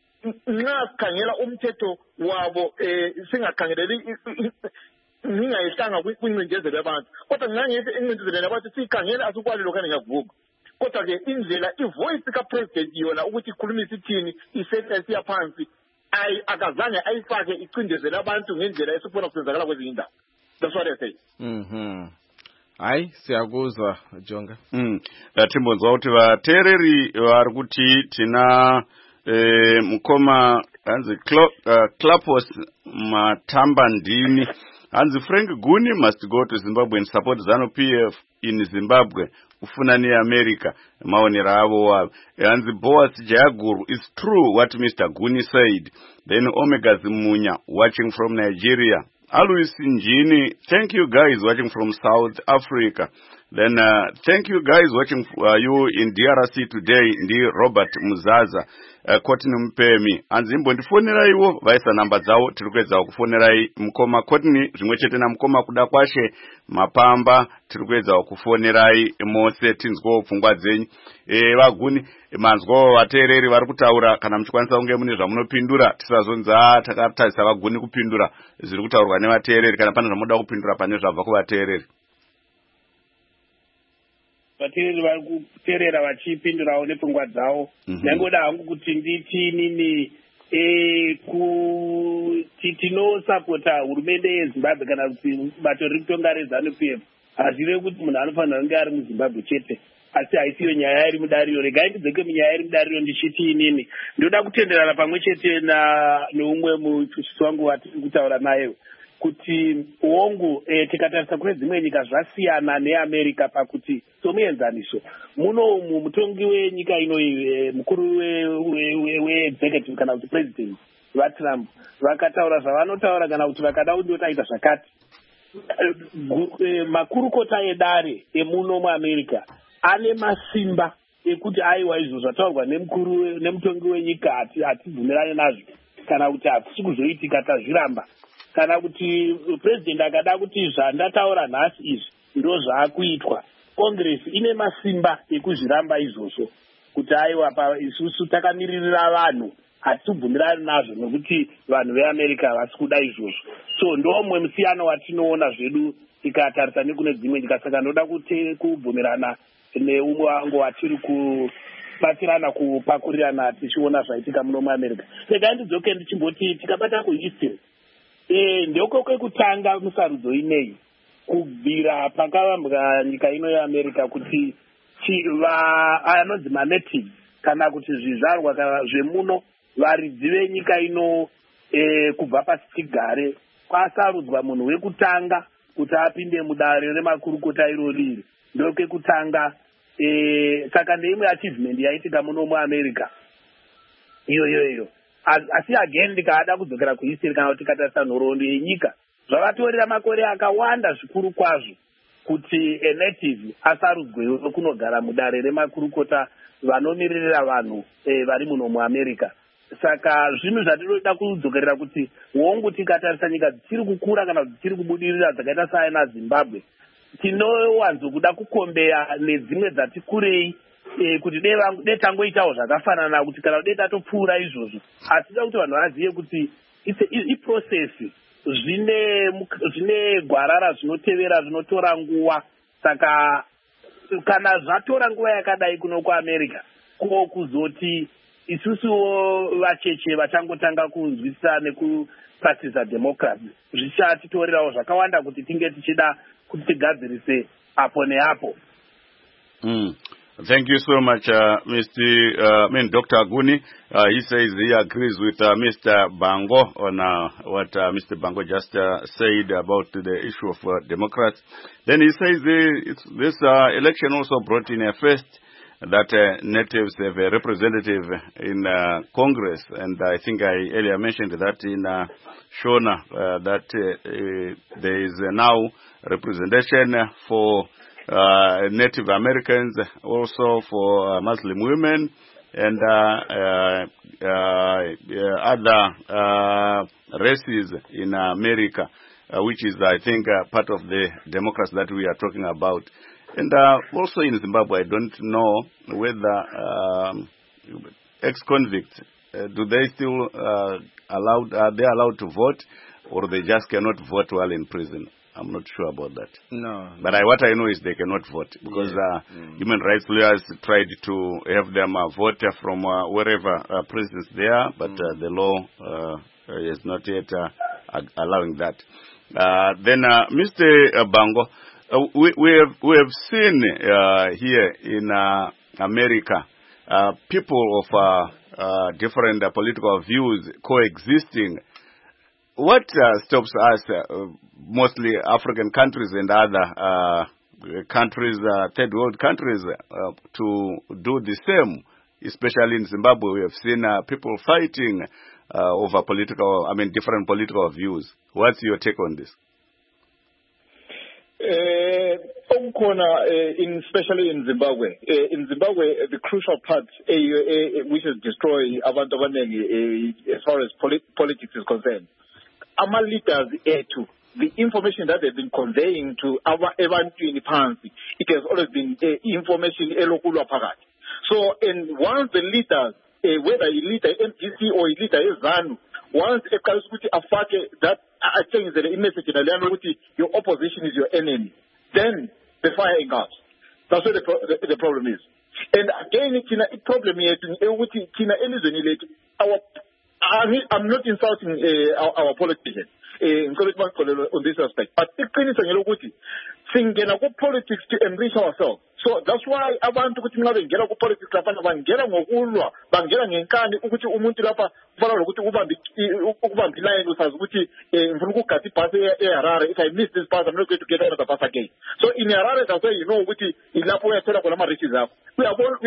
nxa sikhangela umthetho wabo eh singakhangeleli ningayihlanga kwincindezelo yabantu kodwa ngangithi incindezelo yabantu sikhangela asikwali lokho ngiyakuvuma kodwa ke indlela ivoice ka president yona ukuthi ikhulumisa ithini isentence yaphansi ay akazange ayifake icindezelo abantu ngendlela esifuna kusenzakala kwezinye indawo that's what I say. Mhm. Hayi siyakuzwa Jonga. Mm. Latimbonzwa kuti vateereri vari kuti tina eh mukoma hanzi Clapos Matambandini hanzi Frank Guni must go to Zimbabwe and support ZANU-P F in Zimbabwe ufuna ni America maonera avo wavo hanzi Boas Jaguru is true what Mister Guni said. Then Omega Zimunya watching from Nigeria. Alois Njini, thank you guys watching from South Africa. Then uh, thank you guys watching uh, you in D R C today. Ndi Robert Muzaza uh, Kotini Mpemi anzimbo ndifonera iwo vaisa namba dzavo tirikwedza kufonerai mukoma Kotini zvimwe chete na mukoma kuda kwashe Mapamba tirikwedza kufonerai mose tinzwo pfungwa dzenyu eh vaguni manzwo vateereri vari kutaura kana muchikwanisa kunge mune zvamunopindura tisazonza takatarisa vaguni kupindura zviri kutaurwa nevateereri kana pane zvamunoda kupindura pane zvabva kuvateereri. vateereri vari kuteerera vachipindurawo nepfungwa dzavo ndangoda hangu kuti nditi nini kuti tinosapota hurumende yeZimbabwe kana kuti bato riri kutonga reZANU-P F hazvive kuti munhu anofanira kunge ari muZimbabwe chete asi haisiyo nyaya iri mudariro regai ndidzeke munyaya iri mudariro ndichiti inini ndoda kutenderana pamwe chete neumwe muchuchisi wangu watiri kutaura naye kuti hongu eh, tikatarisa kune dzimwe nyika zvasiyana neAmerica pakuti somuenzaniso muno mutongi wenyika inoyi eh, mukuru weexecutive kana kuti president vaTrump vakataura zvavanotaura kana kuti vakada kundotaita zvakati eh, makurukota edare emuno muAmerica ane masimba ekuti aiwa izvo zvataurwa nemukuru nemutongi wenyika hatibvumirane nazvo kana kuti hatisi kuzoitika tazviramba kana kuti president akada kuti zvandataura nhasi izvi ndo zvaakuitwa congress ine masimba ekuzviramba izvozvo kuti aiwa isusu takamiririra vanhu hatibvumirani nazvo nokuti vanhu veAmerica havasi kuda izvozvo so ndomwe musiyano watinoona zvedu tikatarisa nekune dzimwe nyika saka ndoda kubvumirana neumwe wangu watiri kubatsirana kupakurirana tichiona zvaitika muno muAmerica. Regai ndidzoke ndichimboti tikabata kuhistory e ndiko kwekutanga musarudzo ineyi kubvira pakavambwa nyika ino yeAmerica kuti anodzi manative kana kuti zvizvarwa zvemuno varidzi venyika ino e, kubva pasi chigare kwasarudzwa munhu wekutanga kuti apinde mudare remakurukota iro riri ndokwekutanga e, saka ndeimwe achievement yaitika muno muAmerica iyo iyo iyo asi again ndikaada kudzokera kuhistory kana kuti tikatarisa nhoroondo yenyika zvavatorera makore akawanda zvikuru kwazvo kuti enative asarudzwewo kunogara mudare remakurukota vanomirira vanhu e, vari muno muamerica. Saka zvinhu zvatinoda kudzokerera kuti hongu tikatarisa nyika dzichiri kukura kana dzichiri kubudirira dzakaita saana Zimbabwe, tinowanzokuda kukombeya nedzimwe dzati kurei e, kuti dei tangoitawo zvakafanana, kuti kana dei tatopfuura izvozvo. Asi toda kuti vanhu vazive kuti iprocess zvine zvine gwarara zvinotevera zvinotora nguva. Saka kana zvatora nguva yakadai kuno kuAmerica, ko kuzoti isusuwo vacheche vachangotanga kunzwisisa nekupractice democracy zvichatitorerawo zvakawanda kuti tinge tichida kuti tigadzirise apo neapo. Mm. Thank you so much, uh, Mister Uh, I mean, Doctor Aguni. Uh, he says he agrees with uh, Mister Bango on uh, what uh, Mister Bango just uh, said about the issue of uh, Democrats. Then he says uh, it's, this uh, election also brought in a first that uh, natives have a representative in uh, Congress, and I think I earlier mentioned that in uh, Shona uh, that uh, uh, there is uh, now representation for Uh, Native Americans, also for uh, Muslim women, and uh, uh, uh, other uh, races in America, uh, which is, I think, uh, part of the Democrats that we are talking about. And uh, also in Zimbabwe, I don't know whether um, ex-convicts, uh, do they still uh, allowed, are they allowed to vote, or they just cannot vote while in prison? I'm not sure about that. No. But I, what I know is they cannot vote because yeah. uh, mm. human rights lawyers tried to have them uh, vote from uh, wherever uh, prisons they are, but mm. uh, the law uh, is not yet uh, allowing that. Uh, then, uh, Mister Bango, uh, we, we have we have seen uh, here in uh, America uh, people of uh, uh, different uh, political views coexisting. What uh, stops us, uh, mostly African countries and other uh, countries, uh, third world countries, uh, to do the same? Especially in Zimbabwe, we have seen uh, people fighting uh, over political, I mean, different political views. What's your take on this? Uh, in, especially in Zimbabwe, uh, in Zimbabwe, uh, the crucial part, uh, uh, which is destroying abantu abaningi uh, as far as polit- politics is concerned. Our leaders, uh, to the information that they've been conveying to our ebantwini phansi, it has always been uh, information elokulwa phakathi. So, and once the leaders, uh, whether you lead the M D C or you lead the ZANU, once eqalisa ukuthi afake that change the message naliyana ukuthi your opposition is your enemy, then the fire engulfs. That's what the, pro- the, the problem is. And again, tina problem yethu ukuthi tina elizweni lethu our I'm not insulting uh, our, our politicians uh, on this aspect, but iqiniso ngelokuthi singena ku politics to enrich ourselves. So that's why abantu ukuthi ngabe ngena ku politics lapha bangena ngokulwa, bangena ngenkani ukuthi umuntu lapha kufanele ukuthi ubambe ukubamba iline usazi ukuthi ngifuna ukugada ibhasi eHarare. If I miss this bus, I'm not going to get another bus again. So in Harare, that's why you know ukuthi ilapho uyathola khona ama riches akho. Uyabona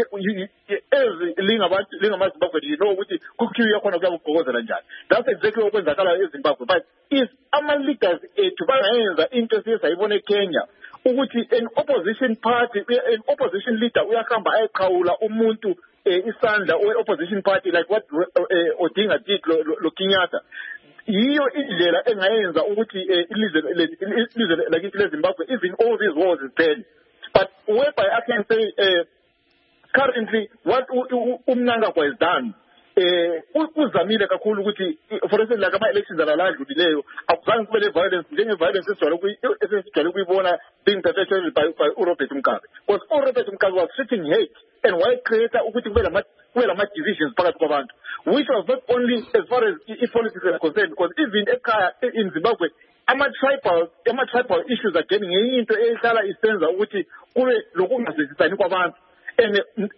as lingabantu lingamaZimbabwe, you know ukuthi kukiyo yakhona kuyabugqokozela njani. That's exactly okwenzakala eZimbabwe. But if ama leaders ethu bangayenza into esiyayibona eKenya ukuthi an opposition party, an opposition leader uyahamba ayeqhawula umuntu isandla or opposition party like what uh, Odinga did lo Kenyatta. Yiyo indlela engayenza ukuthi ilizwe ilizwe lakithi leZimbabwe, even all these wars is dead. But whereby I can say uh, currently what uMnangagwa has done, uzamile kakhulu ukuthi for instance like ama elections aladlulileyo akuzange kube le violence njenge violence esijwayele ukuyibona being perpetrated by, by Robert Mugabe, because Robert Mugabe was sitting hate and why create ukuthi kube lama kube lama divisions phakathi kwabantu, which was not only as far as if politics is concerned, because even ekhaya in Zimbabwe ama tribal ama tribal issues are getting into ehlala isenza ukuthi kube lokungazwisisani kwabantu. And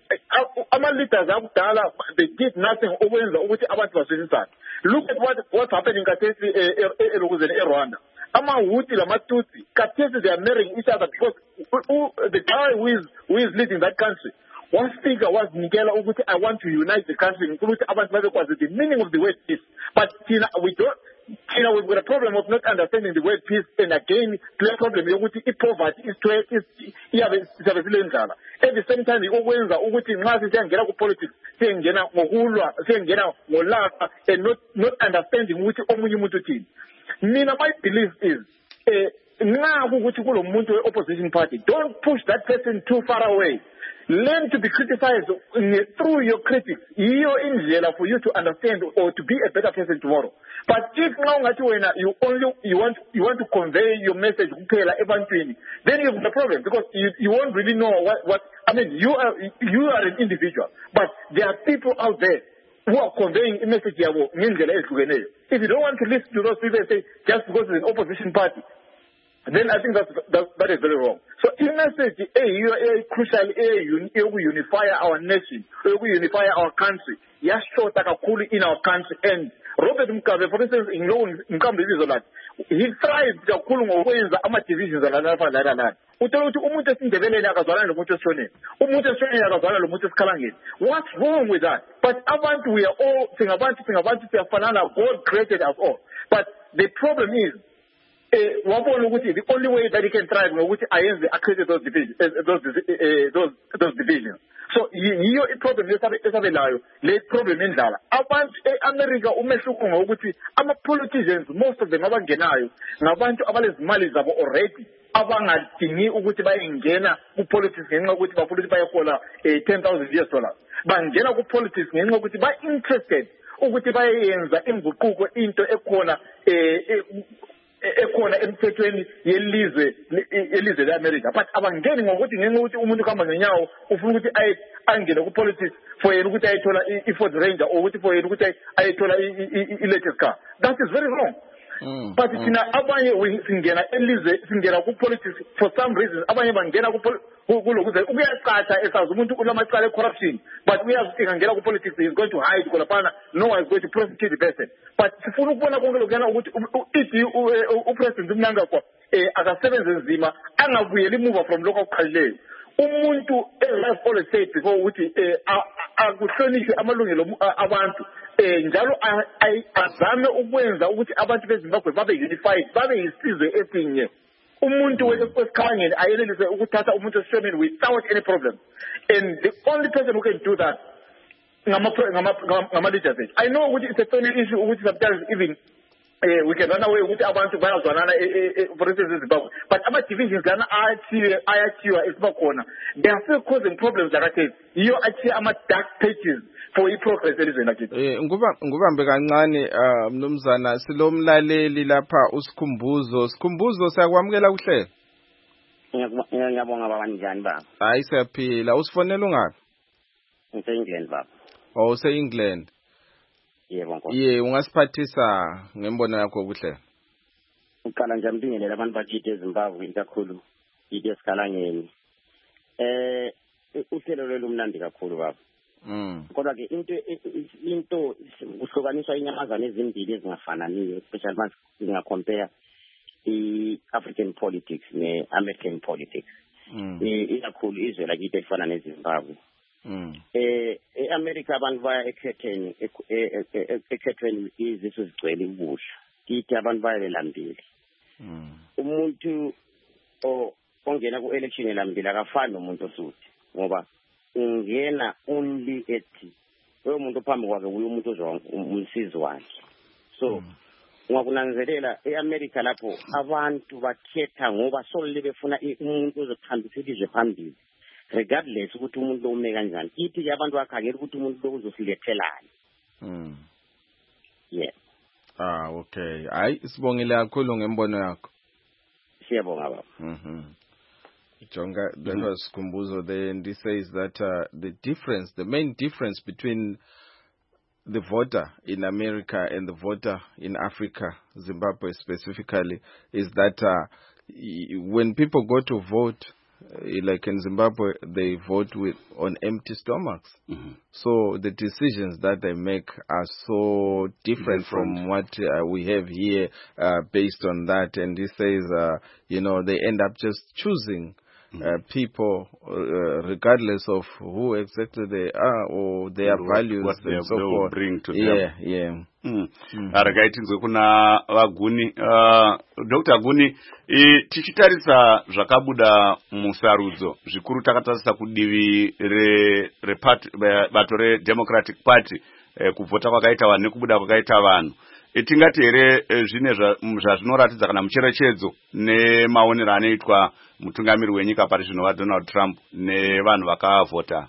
our leaders akudala, they did nothing ukwenza ukuthi abantu basebenzisane. Look at what what's happening kathesi elokuzeni eRwanda. Ama-Hutu lama-Tutsi, kathesi they are marrying each other because the guy who is who is leading that country, one speaker was Nikela ukuthi I want to unite the country, ukuthi abantu babekwazi the meaning of the word peace. But we don't Mina, we've got a problem of not understanding the word peace, and again, the problem is poverty is to at the same time, ukwenza ukuthi nxa sisiyangena ku-politics siyengena ngokulwa siyengena ngolapha and not not understanding ukuthi omunye umuntu uthini. Mina, my belief is eh nxa kukuthi kulo muntu we-opposition party, don't push that person too far away. Learn to be criticized through your critics. Your indlela for you to understand or to be a better person tomorrow. But if now you only you want you want to convey your message, then you have the problem because you, you won't really know what, what I mean. You are you are an individual, but there are people out there who are conveying a message. If you don't want to listen to those people, say just because it's an opposition party, then I think that's, that, that is very wrong. So in message, a, a crucial, a, we unify our nation, we unify our country. Yes, short in our country. And Robert Mugabe, for instance, in Mugabe, he thrived to cool ways the ama divisions and another like Umuntu sindebelele akazwana lomuntu sishonile. Umuntu sishonile akazwana lomuntu sikalangeni. What's wrong with that? But abantu, we are all singabantu singabantu siyafanana. God created us all. But the problem is, Uh, the only way that he can thrive is to accredit those divisions, uh, those, uh, those, those divisions. So, here is problem is the problem in Dala. America, I'm politicians, most of them are genayo. Nabantu abales mali zabo already. Abangadingi ukuthi bayengena ku politics ngenxa ukuthi bapolitiki bayahola ten thousand U S dollars. Bangena ku politics ngenxa ukuthi ba interested ukuthi bayenza inguquko into ekhona eh ekhona emthethweni yelizwe yelizwe leAmerica. But abangeni ngokuthi ngenxa ukuthi umuntu kama ngenyawo ufuna ukuthi aye angene ku politics for yena ukuthi ayithola i-Ford Ranger or ukuthi for yena ukuthi ayithola i-latest car. That is very wrong. Mm, but mm. Sina abanye singena elizwe singena ku politics for some reasons abanye bangena ku kulokuze ukuyaqatha esazi umuntu ulamacala corruption, but we have singena ku politics is going to hide kolapana, no one is going to prosecute the person. But sifuna ukubona konke lokuyana ukuthi ithi upresident uMnangagwa eh akasebenze nzima angabuyeli move from lokho okuqhalileyo. Umuntu as always said before ukuthi eh akuhlonishwe amalungelo abantu eh njalo azame ukwenza ukuthi abantu beZimbabwe babe unified, babe isizwe esinye. Umuntu wesikhalangeni ayenelise ukuthatha umuntu osishonile without any problem. And the only person who can do that ngama leaders. I know ukuthi it's a funny issue ukuthi sometimes even Uh, we can run away with abantu bayazwanana for instance in Zimbabwe, but ama divisions lana ayachiwe ayachiwa esibakhona, they are still causing problems like I said. Iyo achi ama dark pages for i-progress elizweni lakithi. Eh nguba ngubambe kancane mnumzana silomlaleli lapha uSikhumbuzo. Sikhumbuzo siyakwamukela kuhle. Ngiyabonga baba njani baba? Hayi siyaphila. Usifonela ungaphi? Ngise England baba. Oh use England. Yebo nkosi. Ye ungasiphathisa ngembono yakho kuhle. Uqala nje mbingelele abantu bakithi eZimbabwe kakhulu ithi esikhalangeni. Eh uhlelo lelo lumnandi kakhulu baba. Mm. Kodwa ke into into kuhlukaniswa inyamazana ezimbili ezingafananiyo, especially manje singacompare i-African politics ne-American politics. Mm. Ikakhulu izwe lakithi elifana neZimbabwe. Mm. Eh eAmerica abantu baya ekhetheni ekhetheni izisu zigcwele ubusha. Kithi abantu bayelambile. Mm. Umuntu ongena ku election elambile akafani nomuntu osuthi ngoba ungena only ethi lo muntu phambi kwakhe uyo umuntu ozwa umsizi wakhe. So ungakunanzelela eAmerica lapho abantu bakhetha ngoba solile befuna umuntu ozothambisa ilizwe phambili. Regardless ukuthi umuntu ume kanjani, ithi abantu bakhangela ukuthi umuntu lo uzosilethelana. Mm. Yeah. Ah okay. Hayi sibongile kakhulu ngembono yakho. Siyabonga baba. Mhm. Jonga, that was Kumbuzo there, and he says that uh, the difference, the main difference between the voter in America and the voter in Africa, Zimbabwe specifically, is that uh, when people go to vote, like in Zimbabwe, they vote with on empty stomachs. Mm-hmm. So the decisions that they make are so different, different. from what uh, we have here uh, based on that. And he says, uh, you know, they end up just choosing uh, people, uh, regardless of who exactly they are or their what, values what and they, so they forth. Bring to yeah, them. yeah. Mm. Mm. Aragai tinzwe kuna Vaguni. Uh, Doctor Guni, e, tichitarisa zvakabuda musarudzo zvikuru takatarisa kudivi re, re party, bato re Democratic Party eh, kuvhota kwakaita vanhu nekubuda kwakaita vanhu. E, tingati here e, zvine zvazvinoratidza kana mucherechedzo nemaonero anoitwa mutungamiri wenyika pari zvino vaDonald Trump nevanhu vakavhota.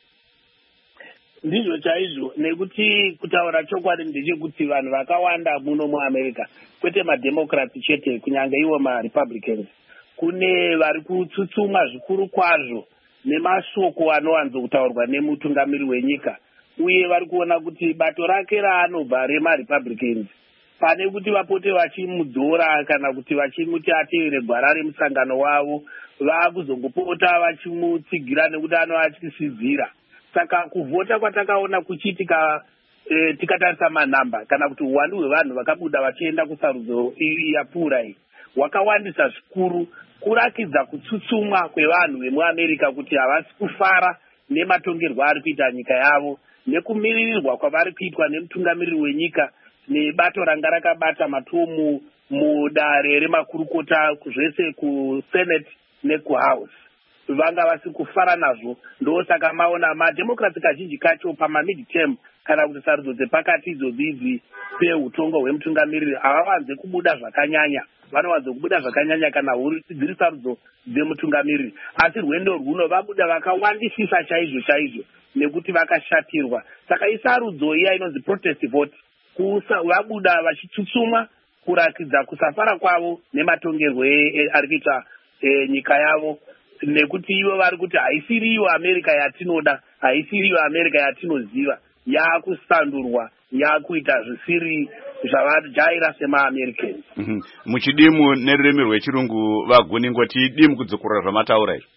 Ndizvo chaizvo, nekuti kutaura chokwadi ndechekuti vanhu vakawanda muno muAmerica kwete mademocrats chete kunyange iwo maRepublicans kune vari kutsutsumwa zvikuru kwazvo nemashoko anowanzo kutaurwa nemutungamiri wenyika, uye vari kuona kuti bato rake raanobva remaRepublicans pane kuti vapote vachimudzora kana kuti vachimuti atevere gwara remusangano wavo, vaakuzongopota vachimutsigira nekuti anoatyisidzira. Saka kuvhota kwatakaona kuchiitika e, tikatarisa manhamba kana kuti uwandu hwevanhu vakabuda vachienda kusarudzo yapfuura iyi hwakawandisa zvikuru, kurakidza kutsutsumwa kwevanhu vemuAmerica kuti havasi kufara nematongerwo ari kuita nyika yavo nekumiririrwa kwavari kuitwa nemutungamiriri wenyika nebato ranga rakabata matomu mudare remakurukota zvese kuSenate nekuHouse. Vanga vasi kufara nazvo, ndosaka maona mademocrats kazhinji kacho pamamidterm kana kuti sarudzo dzepakati idzodzi peutongo hwemutungamiriri havawanze kubuda zvakanyanya, vanowanze kubuda zvakanyanya kana dziri sarudzo dzemutungamiriri, asi rwendo rwuno vabuda vakawandisisa chaizvo chaizvo nekuti vakashatirwa. Saka isarudzo iya inonzi protest vote kusa vabuda vachitsutsumwa kurakidza kusafara kwavo nematongerwo ari kuita e, nyika yavo, nekuti ivo vari kuti haisiri iyo America yatinoda, haisiri iyo America yatinoziva, yakusandurwa yakuita zvisiri zvavajaira semaAmericans. Mm-hmm. Muchidimu nerurimi rwechirungu Vaguni ngoti dimu kudzokora zvamataura izvo.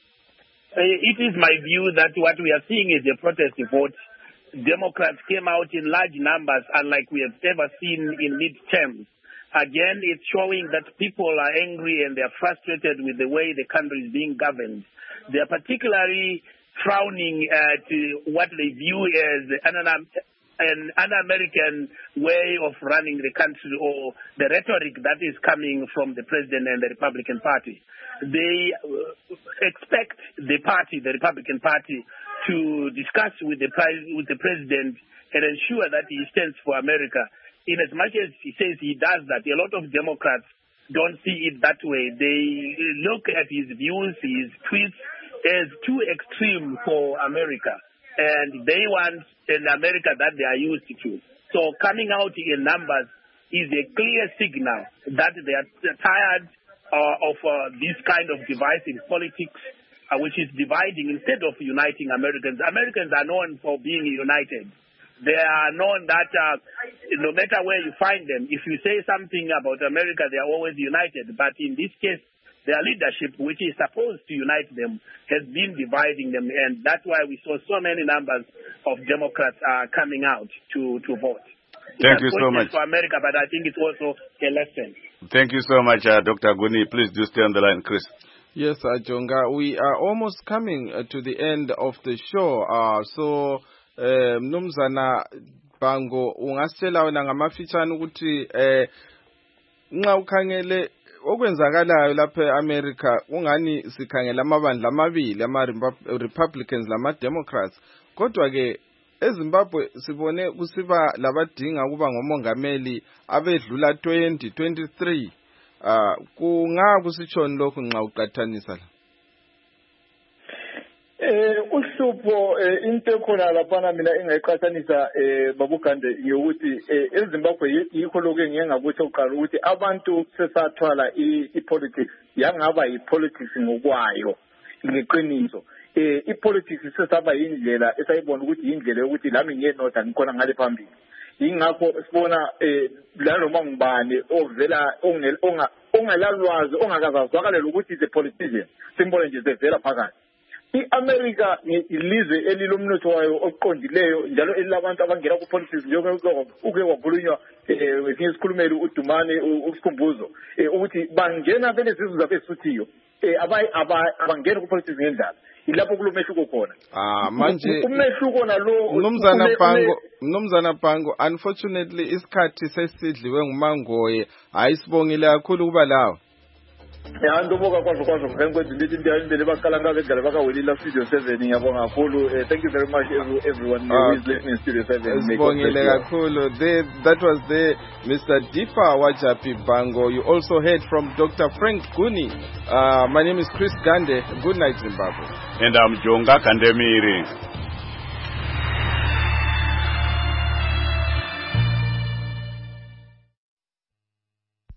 It is my view that what we are seeing is a protest vote. Democrats came out in large numbers unlike we have ever seen in midterms. Again, it's showing that people are angry and they're frustrated with the way the country is being governed. They're particularly frowning at uh, what they view as an, an un-American way of running the country, or the rhetoric that is coming from the president and the Republican Party. They uh, expect the party, the Republican Party, to discuss with the, with the president and ensure that he stands for America. In as much as he says he does that, a lot of Democrats don't see it that way. They look at his views, his tweets, as too extreme for America. And they want an America that they are used to. So coming out in numbers is a clear signal that they are tired uh, of uh, this kind of divisive politics, uh, which is dividing instead of uniting Americans. Americans are known for being united. They are known that uh, no matter where you find them, if you say something about America, they are always united. But in this case, their leadership, which is supposed to unite them, has been dividing them. And that's why we saw so many numbers of Democrats uh, coming out to, to vote. Thank you so much. For America, but I think it's also a lesson. Thank you so much, uh, Doctor Guni. Please do stay on the line, Chris. Yes, uh, Jonga, we are almost coming uh, to the end of the show. Uh, so... Eh mnumzana Bango ungasitshela wena ngamafitshane ukuthi eh nxa ukhangele okwenzakalayo lapha eAmerica ungani sikhangela amabandla amabili ama Republicans lama Democrats, kodwa ke eZimbabwe sibone kusiba labadinga kuba ngomongameli abedlula twenty twenty-three. ah kunga kusitshoni lokho nxa uqathanisa la? Eh uhlupho into ekhona lapha mina engayiqhathanisa eh babugande ukuthi eZimbabwe yikho lokho engiyengakuthi oqala ukuthi abantu sesathwala ipolitics yangaba yipolitics ngokwayo ngeqiniso. Eh ipolitics sesaba indlela esayibona ukuthi indlela yokuthi lami ngiyenoda ngikhona ngale phambili. Ingakho sibona eh la noma ngibane ovela onga ongalalwazi ongakazazwakala ukuthi is a politician simbole nje sevela phakathi. i-America ilizwe elilomnotho wayo oqondileyo njalo elilabantu abangena ku-politics njengoba uke wakhulunywa ngesinye isikhulumeli uDumane uSikhumbuzo ukuthi bangena belezizwe zabesuthiyo abangena ku-politics ngendlela ilapho kulomehluko khona. Ah manje umehluko nalo Mnumzana Bhango Mnumzana Bhango unfortunately isikhathi sesidliwe nguMangoye ayisibongile kakhulu kuba lawo. Ya ndoboka kwazo kwazo ngekwenza into into imbele baqala ngabe ngale bakawelila studio seven ngiyabonga kakhulu. Thank you very much everyone who is listening to studio seven. Sibongile kakhulu. That was the Mister Dipa Wajapi Bhango. You also heard from Doctor Frank Guni. Uh, my name is Chris Gande. Good night, Zimbabwe. And I'm Jonga Kandemiri.